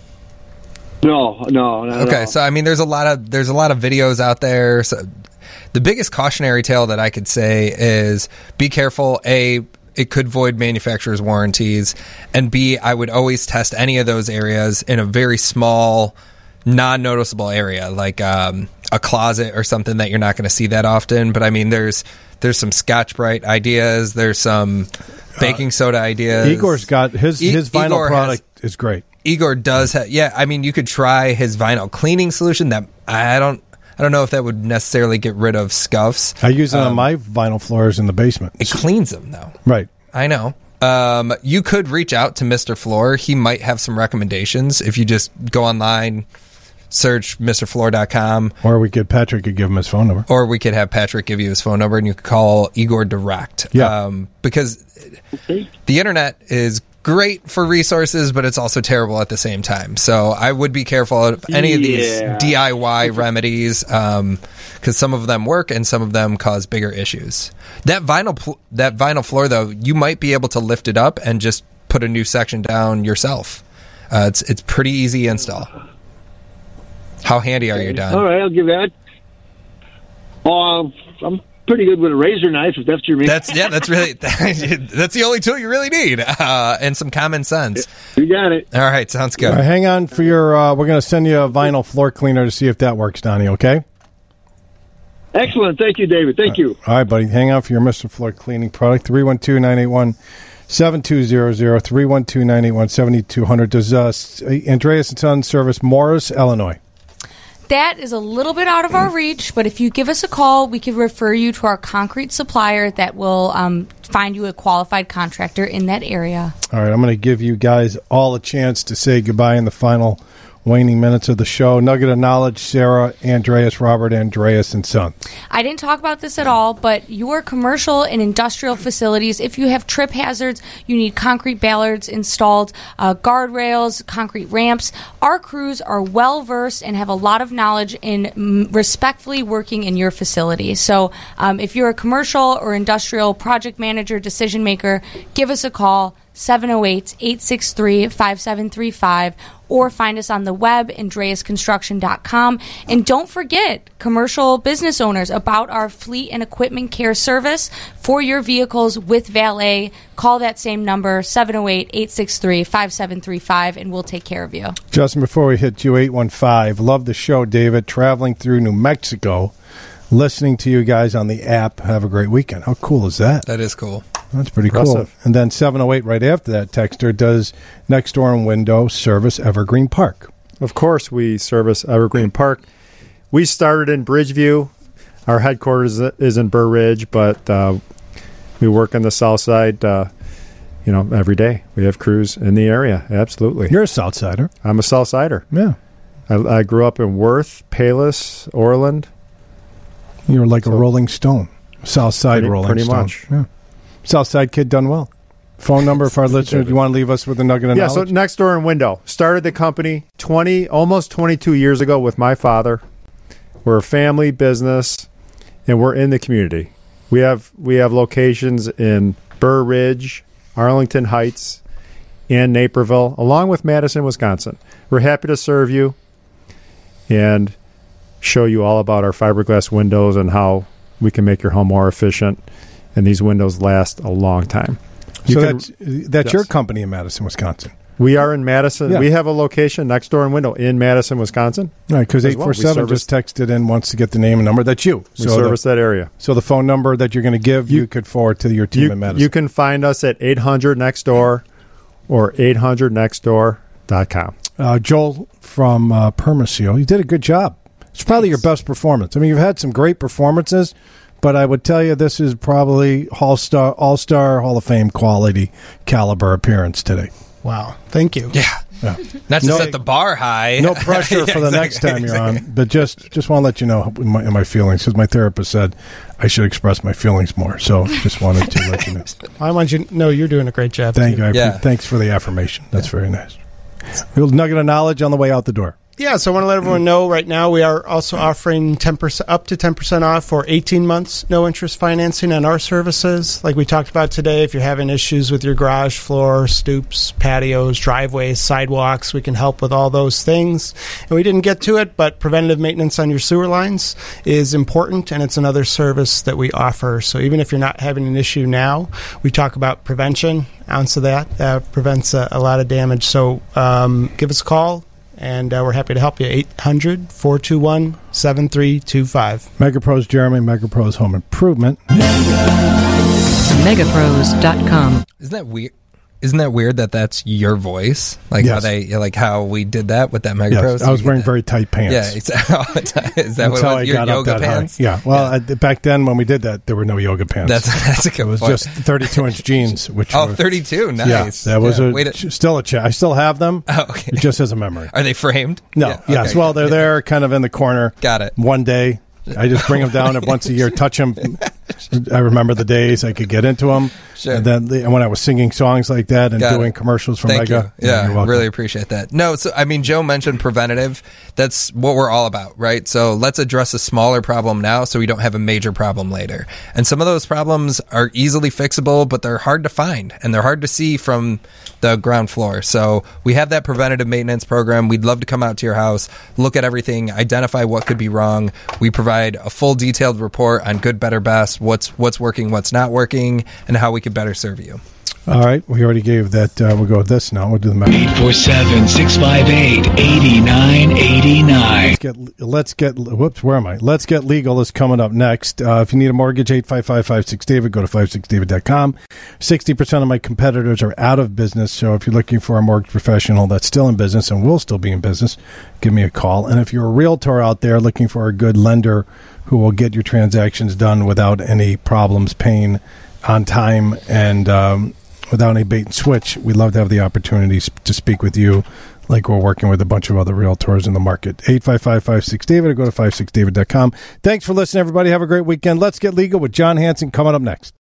No, not at okay, all. so I mean, there's a lot of videos out there. So the biggest cautionary tale that I could say is be careful. A, it could void manufacturer's warranties, and B, I would always test any of those areas in a very small, non-noticeable area, like a closet or something that you're not going to see that often. But I mean, there's some Scotch-Brite ideas. There's some baking soda ideas. Igor's got his vinyl product is great. Igor does have, I mean, you could try his vinyl cleaning solution. That I don't know if that would necessarily get rid of scuffs. I use it on my vinyl floors in the basement. It cleans them, though. Right. I know. You could reach out to Mr. Floor. He might have some recommendations if you just go online, search MrFloor.com. Or Patrick could give him his phone number. Or we could have Patrick give you his phone number, and you could call Igor direct. Yeah. Because the internet is great for resources, but it's also terrible at the same time. So I would be careful of any of these DIY remedies, because some of them work and some of them cause bigger issues. That vinyl floor, though, you might be able to lift it up and just put a new section down yourself. It's pretty easy install. How handy are you, Don? All right, I'll give that. I'm pretty good with a razor knife, if that's your meaning. That's really that's the only tool you really need, and some common sense. You got it. All right, sounds good. All right, hang on for your. We're going to send you a vinyl floor cleaner to see if that works, Donnie. Okay. Excellent. Thank you, David. Thank you. All right, buddy. Hang on for your Mr. Floor cleaning product. 312-981-7200. 312-981-7200. Does Andreas and Sons service Morris, Illinois? That is a little bit out of our reach, but if you give us a call, we can refer you to our concrete supplier that will find you a qualified contractor in that area. All right, I'm going to give you guys all a chance to say goodbye in the final waning minutes of the show. Nugget of knowledge, Sarah, Andreas, Robert, Andreas, and Sons. I didn't talk about this at all, but your commercial and industrial facilities, if you have trip hazards, you need concrete bollards installed, guardrails, concrete ramps. Our crews are well-versed and have a lot of knowledge in respectfully working in your facility. So if you're a commercial or industrial project manager, decision maker, give us a call, 708-863-5735, or find us on the web, AndreasConstruction.com. And don't forget, commercial business owners, about our fleet and equipment care service for your vehicles with valet. Call that same number, 708-863-5735, and we'll take care of you. Justin, before we hit you, 815, love the show, David. Traveling through New Mexico, listening to you guys on the app. Have a great weekend. How cool is that? That is cool. That's pretty Impressive. cool. And then 708 right after that texter, does Next Door and Window service Evergreen Park? Of course we service Evergreen Park. We started in Bridgeview. Our headquarters is in Burr Ridge, but we work on the south side every day. We have crews in the area. Absolutely. You're a South Sider. I'm a South Sider. Yeah. I grew up in Worth, Palos, Orland. You're like a Rolling Stone. South Side Rolling pretty Stone. Much. Yeah. South Side kid done well. phone number for our listeners. Do you want to leave us with a nugget of knowledge? So Next Door and Window started the company almost 22 years ago with my father. We're a family business, and we're in the community. We have locations in Burr Ridge, Arlington Heights, and Naperville, along with Madison, Wisconsin. We're happy to serve you and show you all about our fiberglass windows and how we can make your home more efficient, and these windows last a long time. That's yes. your company in Madison, Wisconsin. We are in Madison. Yeah. We have a location, Next Door and Window, in Madison, Wisconsin. Right, because 847 just texted in, wants to get the name and number. That's you. We service that area. So the phone number that you're going to give, you could forward to your team in Madison. You can find us at 800-NEXT-DOOR or 800nextdoor.com. Joel from Permaseal, you did a good job. It's probably your best performance. I mean, you've had some great performances, but I would tell you this is probably All-Star, Hall of Fame quality caliber appearance today. Wow. Thank you. Yeah. Not to set the bar high. No pressure for the next time you're on, but just want to let you know my feelings, because my therapist said I should express my feelings more. So just wanted to let you know. I want you to know you're doing a great job. Thank you. Thanks for the affirmation. That's very nice. A little nugget of knowledge on the way out the door. Yeah, so I want to let everyone know right now we are also offering 10% up to 10% off for 18 months, no interest financing on our services. Like we talked about today, if you're having issues with your garage floor, stoops, patios, driveways, sidewalks, we can help with all those things. And we didn't get to it, but preventative maintenance on your sewer lines is important, and it's another service that we offer. So even if you're not having an issue now, we talk about prevention. Ounce of that prevents a lot of damage. So give us a call. And we're happy to help you. 800-421-7325. MegaPros Jeremy, MegaPros Home Improvement. Megapros.com. Isn't that weird? Isn't that weird that that's your voice? Like yes. how we did that with that MegaPros? Yes, I was wearing very tight pants. Yeah, exactly. Is that what how your got yoga up that pants? High. Yeah. Well, back then when we did that, there were no yoga pants. That's a good It was point. just 32-inch jeans. Which 32, nice. Yeah, that was still a I still have them. Oh, okay. Just as a memory. Are they framed? No. Yeah, yes. okay. Well, they're there, kind of in the corner. Got it. One day. I just bring them down once a year, touch them. I remember the days I could get into them. Sure. And then when I was singing songs like that and doing commercials for Thank Mega. You. Yeah, you're welcome. really appreciate that. No, so I mean, Joe mentioned preventative. That's what we're all about, right? So let's address a smaller problem now so we don't have a major problem later. And some of those problems are easily fixable, but they're hard to find and they're hard to see from the ground floor. So we have that preventative maintenance program. We'd love to come out to your house, look at everything, identify what could be wrong. We provide a full detailed report on good, better, best, what's working, what's not working, and how we could better serve you. All right, we already gave that. We'll go with this now. We'll do the math. 847-658-8989. Let's get. Whoops, where am I? Let's Get Legal is coming up next. If you need a mortgage, 855-56-DAVID. Go to 56david.com. 60% of my competitors are out of business, so if you're looking for a mortgage professional that's still in business and will still be in business, give me a call. And if you're a realtor out there looking for a good lender who will get your transactions done without any problems, paying on time, and without any bait and switch, we'd love to have the opportunity to speak with you like we're working with a bunch of other realtors in the market. 855-56-DAVID or go to 56david.com. Thanks for listening, everybody. Have a great weekend. Let's Get Legal with John Hanson coming up next.